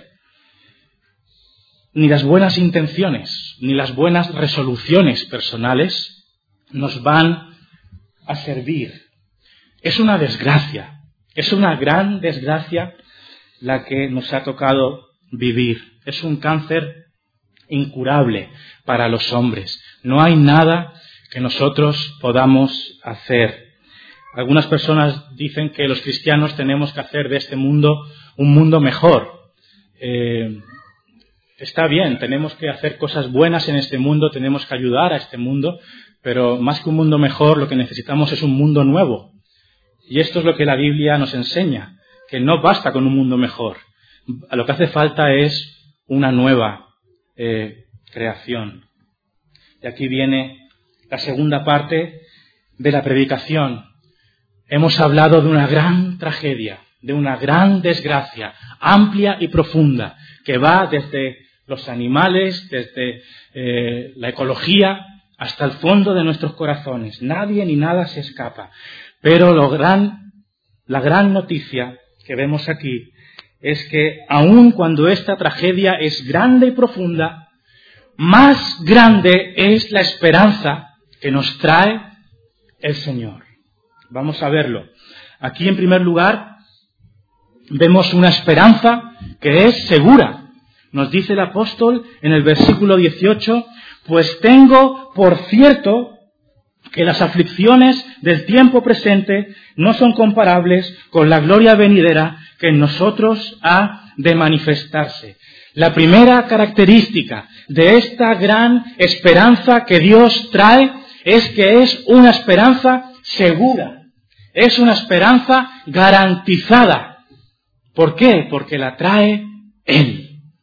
Ni las buenas intenciones, ni las buenas resoluciones personales nos van a servir. Es una desgracia, es una gran desgracia la que nos ha tocado vivir. Es un cáncer incurable para los hombres. No hay nada que nosotros podamos hacer. Algunas personas dicen que los cristianos tenemos que hacer de este mundo un mundo mejor. Eh, está bien, tenemos que hacer cosas buenas en este mundo, tenemos que ayudar a este mundo, pero más que un mundo mejor, lo que necesitamos es un mundo nuevo. Y esto es lo que la Biblia nos enseña, que no basta con un mundo mejor. Lo que hace falta es una nueva eh, creación. Y aquí viene la segunda parte de la predicación. Hemos hablado de una gran tragedia, de una gran desgracia, amplia y profunda, que va desde los animales, desde eh, la ecología, hasta el fondo de nuestros corazones. Nadie ni nada se escapa. Pero lo gran, la gran noticia que vemos aquí es que aun cuando esta tragedia es grande y profunda, más grande es la esperanza que nos trae el Señor. Vamos a verlo. Aquí, en primer lugar, vemos una esperanza que es segura. Nos dice el apóstol en el versículo dieciocho, pues tengo por cierto que las aflicciones del tiempo presente no son comparables con la gloria venidera que en nosotros ha de manifestarse. La primera característica de esta gran esperanza que Dios trae es que es una esperanza segura, es una esperanza garantizada. ¿Por qué? Porque la trae Él.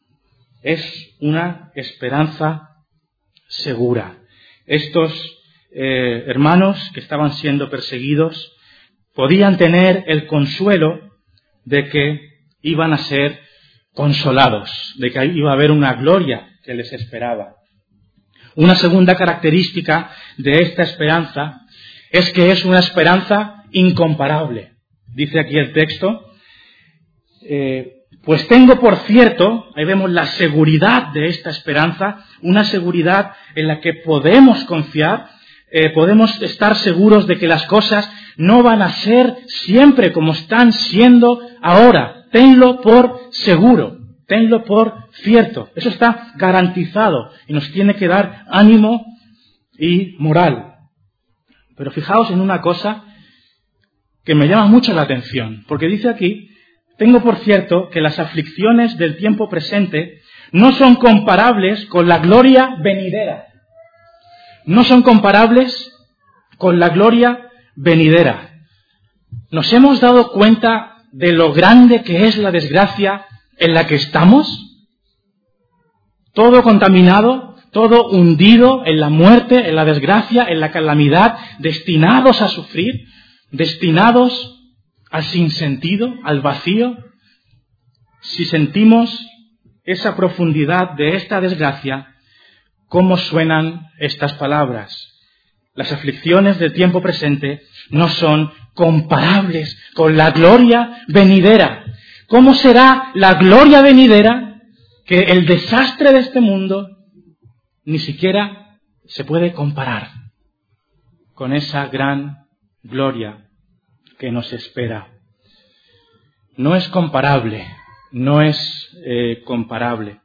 Es una esperanza segura. Estos eh, hermanos que estaban siendo perseguidos podían tener el consuelo de que iban a ser consolados, de que iba a haber una gloria que les esperaba. Una segunda característica de esta esperanza es que es una esperanza incomparable. Dice aquí el texto, eh, pues tengo por cierto, ahí vemos la seguridad de esta esperanza, una seguridad en la que podemos confiar, eh, podemos estar seguros de que las cosas no van a ser siempre como están siendo ahora. Tenlo por seguro, tenlo por cierto. Eso está garantizado y nos tiene que dar ánimo y moral. Pero fijaos en una cosa que me llama mucho la atención, porque dice aquí, tengo por cierto que las aflicciones del tiempo presente no son comparables con la gloria venidera. No son comparables con la gloria venidera. ¿Nos hemos dado cuenta de lo grande que es la desgracia en la que estamos? Todo contaminado, todo hundido en la muerte, en la desgracia, en la calamidad, destinados a sufrir, destinados al sinsentido, al vacío. Si sentimos esa profundidad de esta desgracia, ¿cómo suenan estas palabras? Las aflicciones del tiempo presente no son comparables con la gloria venidera. ¿Cómo será la gloria venidera que el desastre de este mundo ni siquiera se puede comparar con esa gran gloria que nos espera? No es comparable, no es eh, comparable.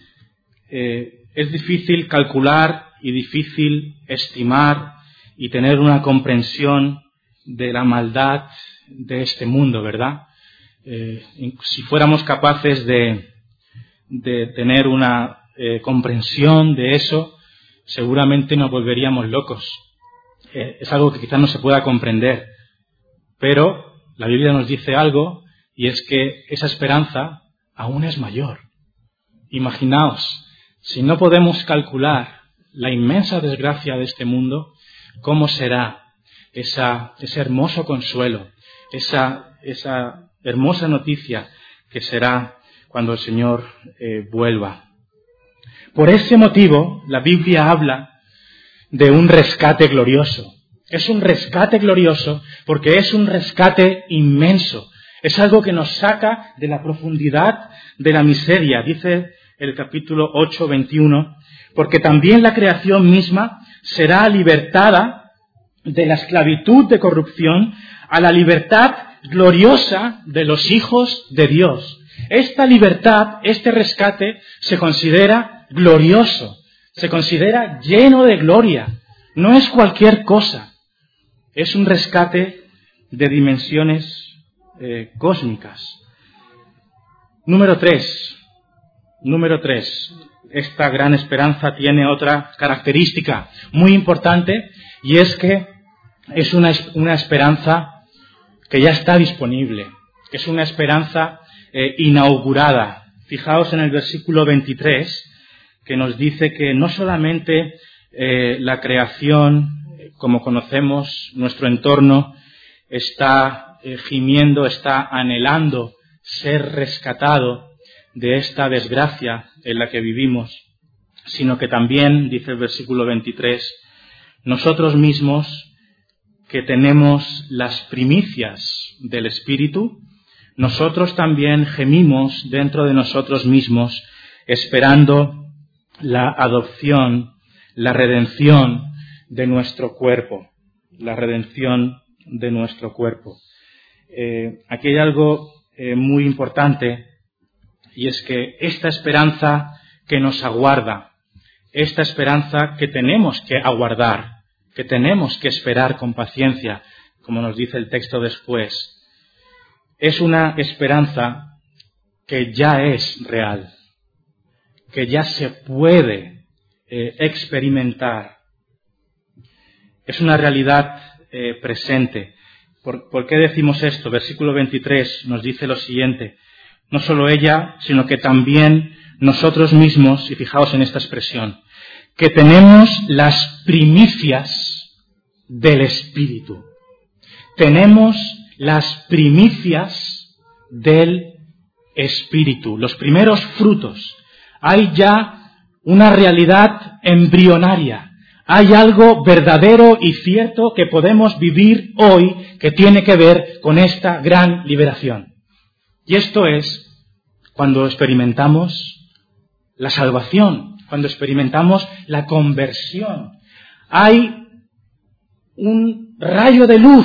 Eh, es difícil calcular y difícil estimar y tener una comprensión de la maldad de este mundo, ¿verdad? Eh, si fuéramos capaces de, de tener una eh, comprensión de eso, seguramente nos volveríamos locos. Eh, es algo que quizás no se pueda comprender. Pero la Biblia nos dice algo, y es que esa esperanza aún es mayor. Imaginaos, si no podemos calcular la inmensa desgracia de este mundo, ¿cómo será esa, ese hermoso consuelo, esa, esa hermosa noticia que será cuando el Señor eh, vuelva? Por ese motivo, la Biblia habla de un rescate glorioso. Es un rescate glorioso porque es un rescate inmenso. Es algo que nos saca de la profundidad de la miseria. Dice el capítulo ocho, veintiuno, porque también la creación misma será libertada de la esclavitud de corrupción a la libertad gloriosa de los hijos de Dios. Esta libertad, este rescate, se considera glorioso, se considera lleno de gloria. No es cualquier cosa. Es un rescate de dimensiones eh, cósmicas. Número tres. Número tres. Esta gran esperanza tiene otra característica muy importante, y es que es una, una esperanza que ya está disponible. Es una esperanza eh, inaugurada. Fijaos en el versículo veintitrés, que nos dice que no solamente eh, la creación, como conocemos, nuestro entorno, está eh, gimiendo, está anhelando ser rescatado de esta desgracia en la que vivimos, sino que también, dice el versículo veintitrés, nosotros mismos que tenemos las primicias del Espíritu, nosotros también gemimos dentro de nosotros mismos, esperando la adopción, la redención de nuestro cuerpo, la redención de nuestro cuerpo. Eh, aquí hay algo eh, muy importante, y es que esta esperanza que nos aguarda, esta esperanza que tenemos que aguardar, que tenemos que esperar con paciencia, como nos dice el texto después, es una esperanza que ya es real, que ya se puede eh, experimentar. Es una realidad eh, presente. ¿Por, ¿Por qué decimos esto? Versículo veintitrés nos dice lo siguiente. No solo ella, sino que también nosotros mismos, y fijaos en esta expresión, que tenemos las primicias del Espíritu. Tenemos las primicias del Espíritu, los primeros frutos. Hay ya una realidad embrionaria. Hay algo verdadero y cierto que podemos vivir hoy que tiene que ver con esta gran liberación. Y esto es cuando experimentamos la salvación, cuando experimentamos la conversión. Hay un rayo de luz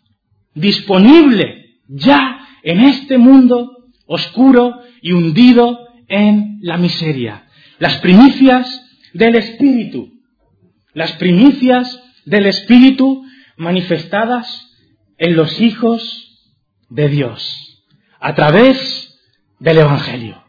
disponible ya en este mundo oscuro y hundido en la miseria. Las primicias del Espíritu. Las primicias del Espíritu manifestadas en los hijos de Dios a través del Evangelio.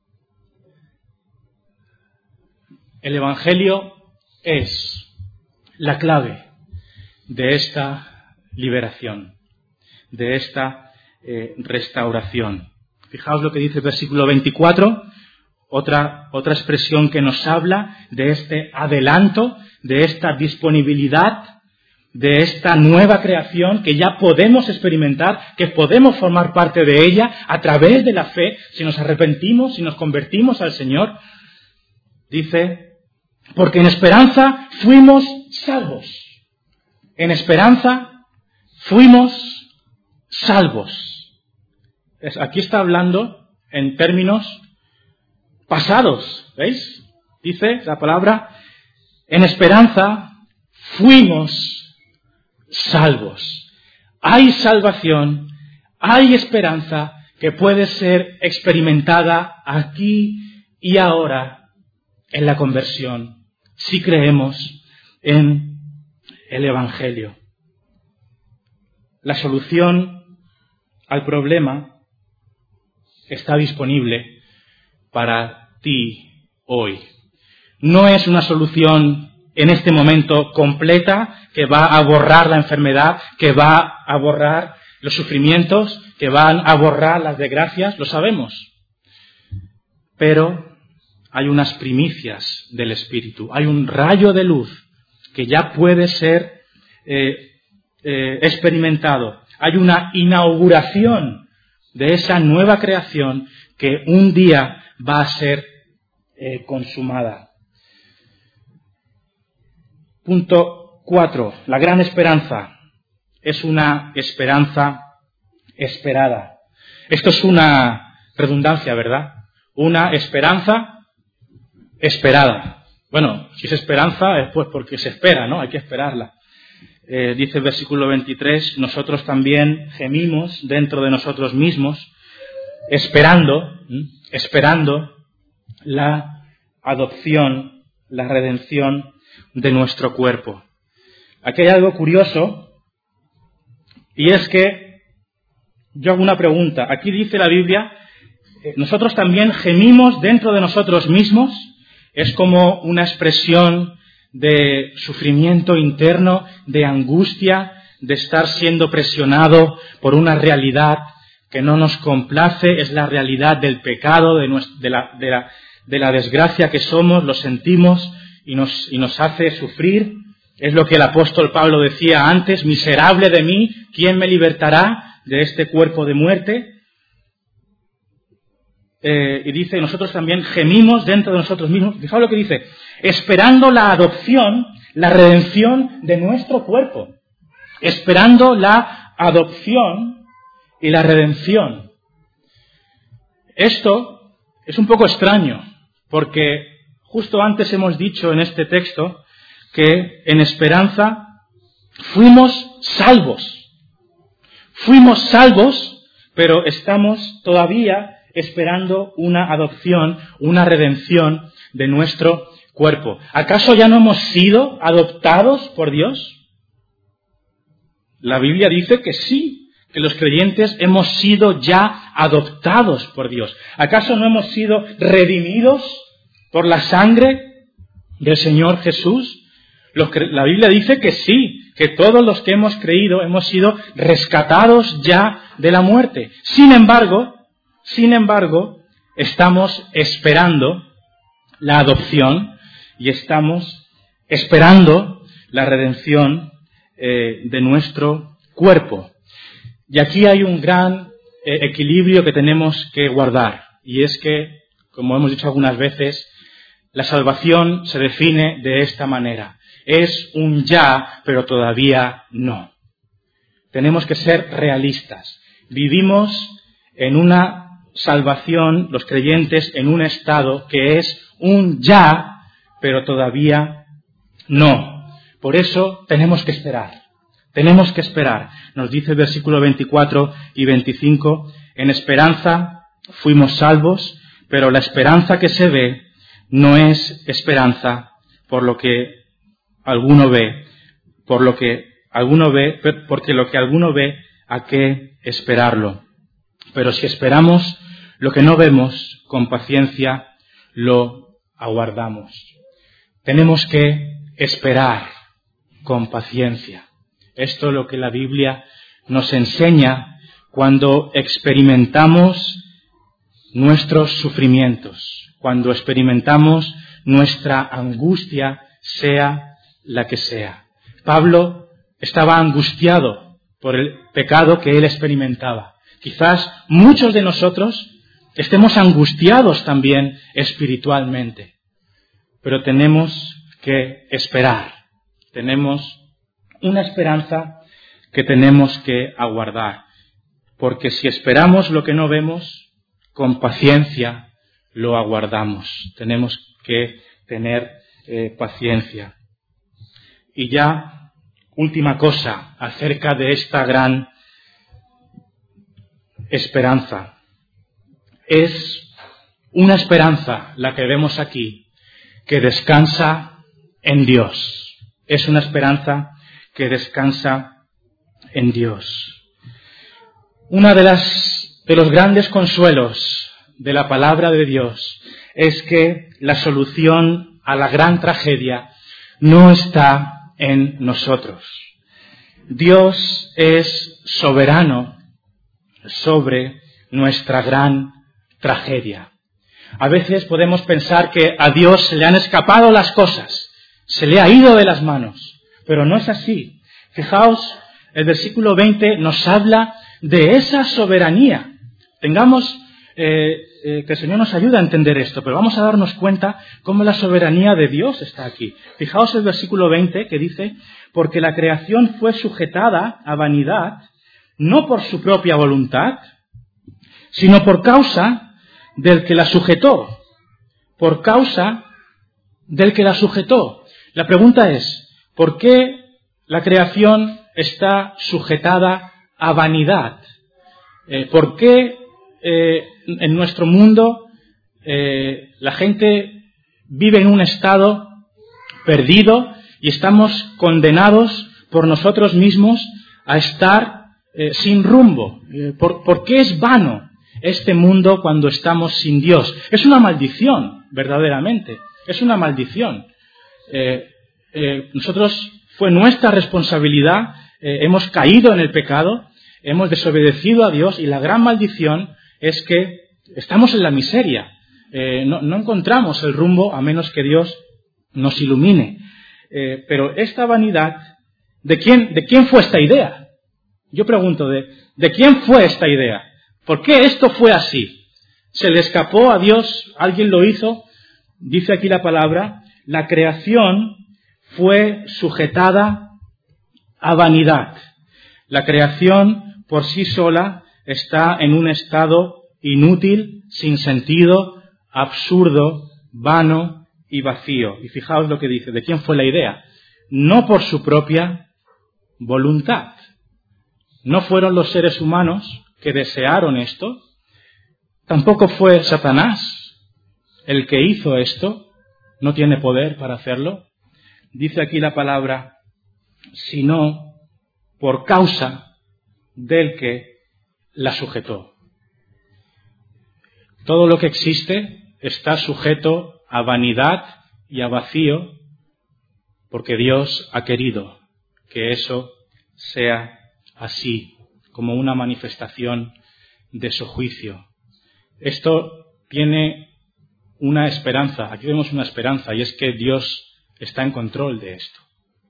El Evangelio es la clave de esta liberación, de esta eh, restauración. Fijaos lo que dice el versículo veinticuatro, otra, otra expresión que nos habla de este adelanto, de esta disponibilidad, de esta nueva creación que ya podemos experimentar, que podemos formar parte de ella a través de la fe, si nos arrepentimos, si nos convertimos al Señor. Dice, porque en esperanza fuimos salvos. En esperanza fuimos salvos. Aquí está hablando en términos pasados, ¿veis? Dice la palabra, en esperanza fuimos salvos. Hay salvación, hay esperanza que puede ser experimentada aquí y ahora en la conversión, si creemos en el Evangelio. La solución al problema está disponible para ti hoy. No es una solución en este momento completa que va a borrar la enfermedad, que va a borrar los sufrimientos, que van a borrar las desgracias, lo sabemos. Pero hay unas primicias del Espíritu, hay un rayo de luz que ya puede ser eh, eh, experimentado. Hay una inauguración de esa nueva creación que un día va a ser eh, consumada. Punto cuatro. La gran esperanza es una esperanza esperada. Esto es una redundancia, ¿verdad? Una esperanza esperada. Bueno, si es esperanza es pues porque se espera, ¿no? Hay que esperarla. Eh, dice el versículo veintitrés, nosotros también gemimos dentro de nosotros mismos, esperando, ¿eh? esperando la adopción, la redención de nuestro cuerpo. Aquí hay algo curioso, y es que yo hago una pregunta. Aquí dice la Biblia, eh, nosotros también gemimos dentro de nosotros mismos. Es como una expresión de sufrimiento interno, de angustia, de estar siendo presionado por una realidad que no nos complace, es la realidad del pecado, de, nuestra, de, la, de, la, de la desgracia que somos, lo sentimos y nos, y nos hace sufrir. Es lo que el apóstol Pablo decía antes: miserable de mí, ¿quién me libertará de este cuerpo de muerte? Eh, y dice, nosotros también gemimos dentro de nosotros mismos. Fijaos lo que dice: esperando la adopción, la redención de nuestro cuerpo. Esperando la adopción y la redención. Esto es un poco extraño, porque justo antes hemos dicho en este texto que en esperanza fuimos salvos. Fuimos salvos, pero estamos todavía esperando una adopción, una redención de nuestro cuerpo. ¿Acaso ya no hemos sido adoptados por Dios? La Biblia dice que sí, que los creyentes hemos sido ya adoptados por Dios. ¿Acaso no hemos sido redimidos por la sangre del Señor Jesús? La Biblia dice que sí, que todos los que hemos creído hemos sido rescatados ya de la muerte. Sin embargo, sin embargo, estamos esperando la adopción y estamos esperando la redención eh, de nuestro cuerpo. Y aquí hay un gran eh, equilibrio que tenemos que guardar, y es que, como hemos dicho algunas veces, la salvación se define de esta manera. Es un ya, pero todavía no. Tenemos que ser realistas. Vivimos en una salvación, los creyentes, en un estado que es un ya, pero todavía no. Por eso tenemos que esperar. Tenemos que esperar. Nos dice el versículo veinticuatro y veinticinco, en esperanza fuimos salvos, pero la esperanza que se ve no es esperanza por lo que alguno ve, por lo que alguno ve, porque lo que alguno ve, ¿a qué esperarlo? Pero si esperamos lo que no vemos, con paciencia lo aguardamos. Tenemos que esperar con paciencia. Esto es lo que la Biblia nos enseña cuando experimentamos nuestros sufrimientos, cuando experimentamos nuestra angustia, sea la que sea. Pablo estaba angustiado por el pecado que él experimentaba. Quizás muchos de nosotros estemos angustiados también espiritualmente, pero tenemos que esperar. Tenemos una esperanza que tenemos que aguardar, porque si esperamos lo que no vemos, con paciencia lo aguardamos. Tenemos que tener eh, paciencia. Y ya, última cosa acerca de esta gran esperanza. Es una esperanza la que vemos aquí, que descansa en Dios. Es una esperanza que descansa en Dios. Una de las, de los grandes consuelos de la palabra de Dios es que la solución a la gran tragedia no está en nosotros. Dios es soberano sobre nuestra gran tragedia. A veces podemos pensar que a Dios se le han escapado las cosas, se le ha ido de las manos, pero no es así. Fijaos, el versículo veinte nos habla de esa soberanía. Tengamos eh, eh, que el Señor nos ayude a entender esto, pero vamos a darnos cuenta cómo la soberanía de Dios está aquí. Fijaos el versículo veinte que dice: porque la creación fue sujetada a vanidad, no por su propia voluntad, sino por causa del que la sujetó. Por causa del que la sujetó. La pregunta es, ¿por qué la creación está sujetada a vanidad? Eh, ¿Por qué eh, en nuestro mundo eh, la gente vive en un estado perdido y estamos condenados por nosotros mismos a estar eh, sin rumbo? Eh, ¿por, ¿Por qué es vano este mundo cuando estamos sin Dios? Es una maldición, verdaderamente. Es una maldición. Eh, eh, nosotros, fue nuestra responsabilidad eh, hemos caído en el pecado, hemos desobedecido a Dios y la gran maldición es que estamos en la miseria. Eh, no, no encontramos el rumbo a menos que Dios nos ilumine. Eh, pero esta vanidad, ¿de quién, de quién fue esta idea? Yo pregunto, ¿de, ¿de quién fue esta idea? ¿Por qué esto fue así? ¿Se le escapó a Dios? ¿Alguien lo hizo? Dice aquí la palabra, la creación fue sujetada a vanidad. La creación por sí sola está en un estado inútil, sin sentido, absurdo, vano y vacío. Y fijaos lo que dice, ¿de quién fue la idea? No por su propia voluntad. No fueron los seres humanos que desearon esto. Tampoco fue Satanás el que hizo esto. No tiene poder para hacerlo. Dice aquí la palabra, sino por causa del que la sujetó. Todo lo que existe está sujeto a vanidad y a vacío porque Dios ha querido que eso sea así, como una manifestación de su juicio. Esto tiene una esperanza, aquí vemos una esperanza, y es que Dios está en control de esto.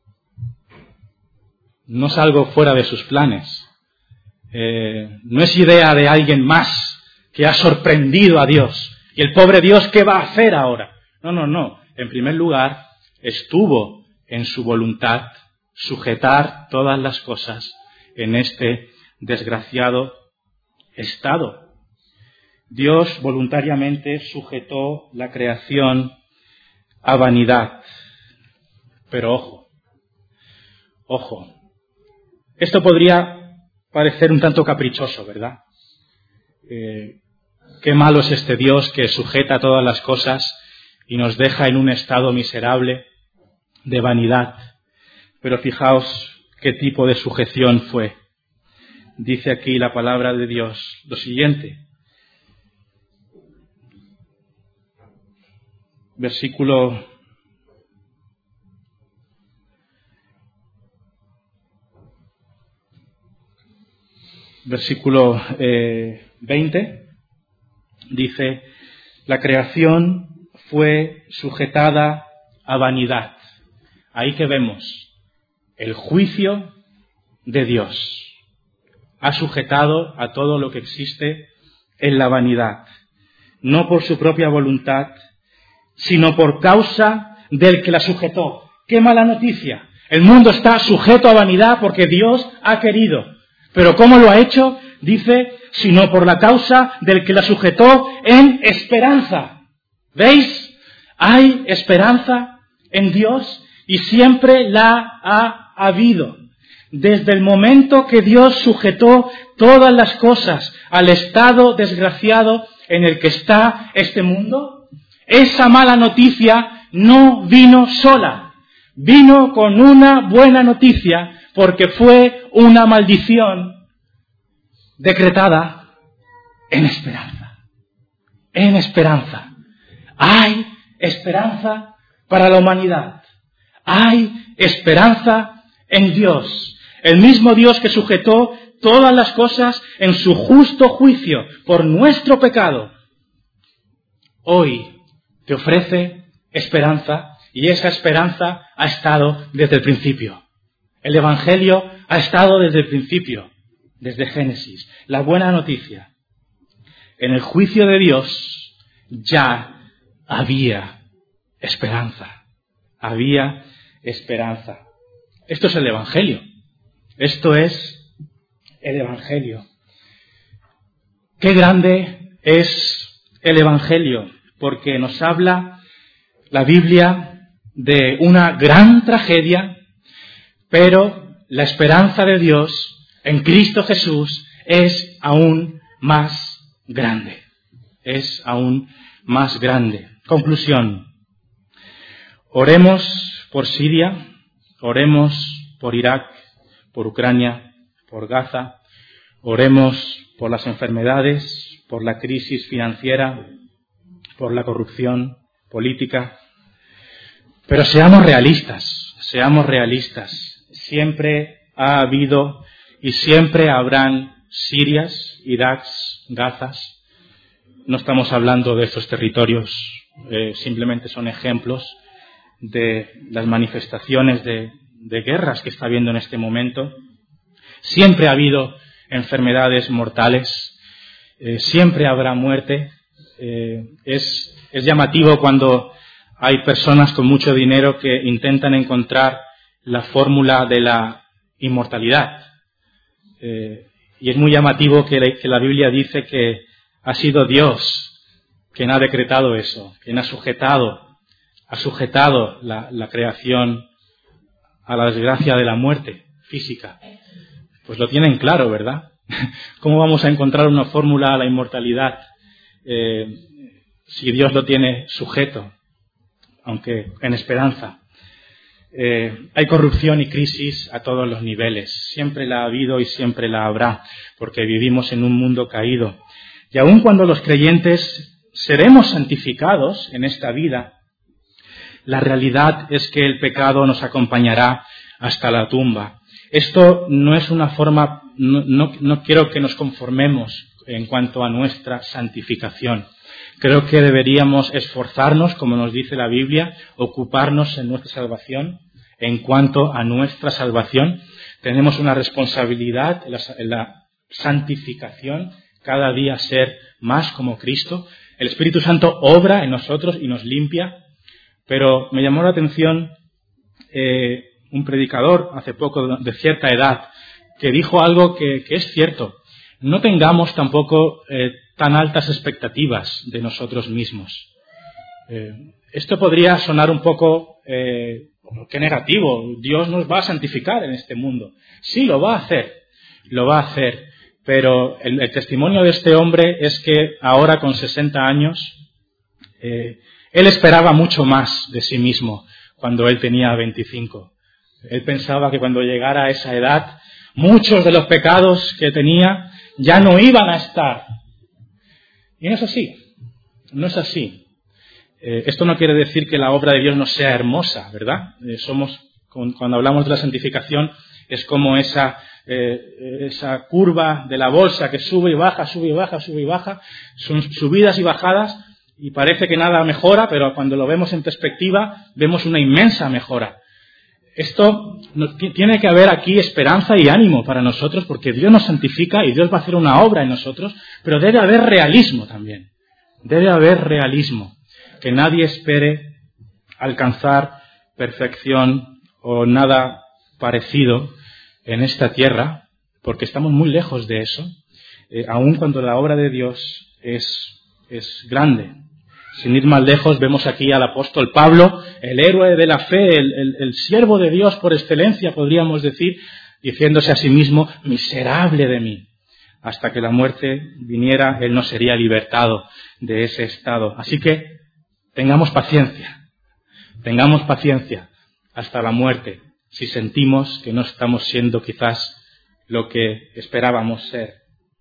No es algo fuera de sus planes. Eh, no es idea de alguien más que ha sorprendido a Dios. Y el pobre Dios, ¿qué va a hacer ahora? No, no, no. En primer lugar, estuvo en su voluntad sujetar todas las cosas en este desgraciado estado. Dios voluntariamente sujetó la creación a vanidad. Pero ojo, ojo, esto podría parecer un tanto caprichoso, ¿verdad? Eh, qué malo es este Dios que sujeta todas las cosas y nos deja en un estado miserable de vanidad. Pero fijaos qué tipo de sujeción fue. Dice aquí la palabra de Dios lo siguiente. Versículo versículo eh, veinte dice, la creación fue sujetada a vanidad. Ahí que vemos el juicio de Dios. Ha sujetado a todo lo que existe en la vanidad, no por su propia voluntad, sino por causa del que la sujetó. ¡Qué mala noticia! El mundo está sujeto a vanidad porque Dios ha querido. ¿Pero cómo lo ha hecho? Dice, sino por la causa del que la sujetó en esperanza. ¿Veis? Hay esperanza en Dios y siempre la ha habido. Desde el momento que Dios sujetó todas las cosas al estado desgraciado en el que está este mundo, esa mala noticia no vino sola, vino con una buena noticia porque fue una maldición decretada en esperanza. En esperanza. Hay esperanza para la humanidad. Hay esperanza en Dios. El mismo Dios que sujetó todas las cosas en su justo juicio por nuestro pecado, hoy te ofrece esperanza, y esa esperanza ha estado desde el principio. El Evangelio ha estado desde el principio, desde Génesis. La buena noticia, en el juicio de Dios ya había esperanza. Había esperanza. Esto es el Evangelio. Esto es el Evangelio. Qué grande es el Evangelio, porque nos habla la Biblia de una gran tragedia, pero la esperanza de Dios en Cristo Jesús es aún más grande. Es aún más grande. Conclusión. Oremos por Siria, oremos por Irak, por Ucrania, por Gaza, oremos por las enfermedades, por la crisis financiera, por la corrupción política. Pero seamos realistas, seamos realistas. Siempre ha habido y siempre habrán Sirias, Iraks, Gazas. No estamos hablando de estos territorios, eh, simplemente son ejemplos de las manifestaciones de, de guerras que está habiendo en este momento. Siempre ha habido enfermedades mortales, eh, siempre habrá muerte. Eh, es, es llamativo cuando hay personas con mucho dinero que intentan encontrar la fórmula de la inmortalidad. Eh, y es muy llamativo que la, que la Biblia dice que ha sido Dios quien ha decretado eso, quien ha sujetado, ha sujetado la, la creación a la desgracia de la muerte física. Pues lo tienen claro, ¿verdad? ¿Cómo vamos a encontrar una fórmula a la inmortalidad eh, si Dios lo tiene sujeto, aunque en esperanza? Eh, hay corrupción y crisis a todos los niveles. Siempre la ha habido y siempre la habrá, porque vivimos en un mundo caído. Y aun cuando los creyentes seremos santificados en esta vida, la realidad es que el pecado nos acompañará hasta la tumba. Esto no es una forma, no, no, no quiero que nos conformemos en cuanto a nuestra santificación. Creo que deberíamos esforzarnos, como nos dice la Biblia, ocuparnos en nuestra salvación. En cuanto a nuestra salvación, tenemos una responsabilidad en la, en la santificación, cada día ser más como Cristo. El Espíritu Santo obra en nosotros y nos limpia, pero me llamó la atención eh, un predicador hace poco de cierta edad que dijo algo que, que es cierto. No tengamos tampoco eh, tan altas expectativas de nosotros mismos. Eh, esto podría sonar un poco, eh, qué negativo. Dios nos va a santificar en este mundo. Sí, lo va a hacer, lo va a hacer. Pero el, el testimonio de este hombre es que ahora con sesenta años, eh, él esperaba mucho más de sí mismo cuando él tenía veinticinco. Él pensaba que cuando llegara a esa edad, muchos de los pecados que tenía ya no iban a estar. Y no es así, no es así. Eh, esto no quiere decir que la obra de Dios no sea hermosa, ¿verdad? Eh, somos, cuando hablamos de la santificación, es como esa, eh, esa curva de la bolsa que sube y baja, sube y baja, sube y baja. Son subidas y bajadas y parece que nada mejora, pero cuando lo vemos en perspectiva, vemos una inmensa mejora. Esto no, tiene que haber aquí esperanza y ánimo para nosotros, porque Dios nos santifica y Dios va a hacer una obra en nosotros, pero debe haber realismo también. Debe haber realismo. Que nadie espere alcanzar perfección o nada parecido en esta tierra, porque estamos muy lejos de eso, eh, aun cuando la obra de Dios es, es grande. Sin ir más lejos, vemos aquí al apóstol Pablo, el héroe de la fe, el, el, el siervo de Dios por excelencia, podríamos decir, diciéndose a sí mismo, miserable de mí. Hasta que la muerte viniera, él no sería libertado de ese estado. Así que tengamos paciencia, tengamos paciencia hasta la muerte, si sentimos que no estamos siendo quizás lo que esperábamos ser.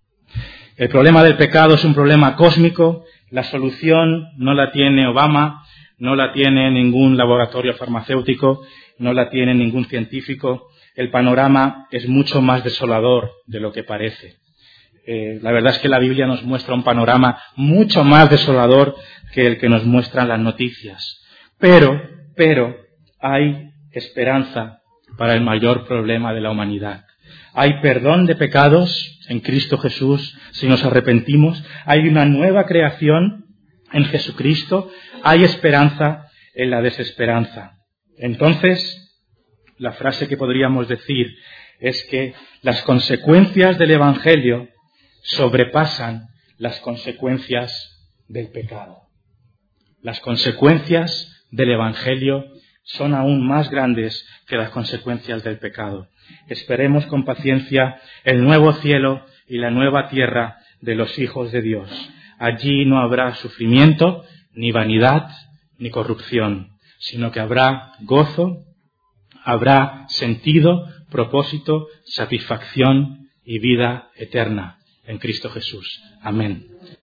El problema del pecado es un problema cósmico. La solución no la tiene Obama, no la tiene ningún laboratorio farmacéutico, no la tiene ningún científico. El panorama es mucho más desolador de lo que parece. Eh, la verdad es que la Biblia nos muestra un panorama mucho más desolador que el que nos muestran las noticias. Pero, pero, hay esperanza para el mayor problema de la humanidad. Hay perdón de pecados en Cristo Jesús si nos arrepentimos. Hay una nueva creación en Jesucristo. Hay esperanza en la desesperanza. Entonces, la frase que podríamos decir es que las consecuencias del Evangelio sobrepasan las consecuencias del pecado. Las consecuencias del Evangelio son aún más grandes que las consecuencias del pecado. Esperemos con paciencia el nuevo cielo y la nueva tierra de los hijos de Dios. Allí no habrá sufrimiento, ni vanidad, ni corrupción, sino que habrá gozo, habrá sentido, propósito, satisfacción y vida eterna en Cristo Jesús. Amén.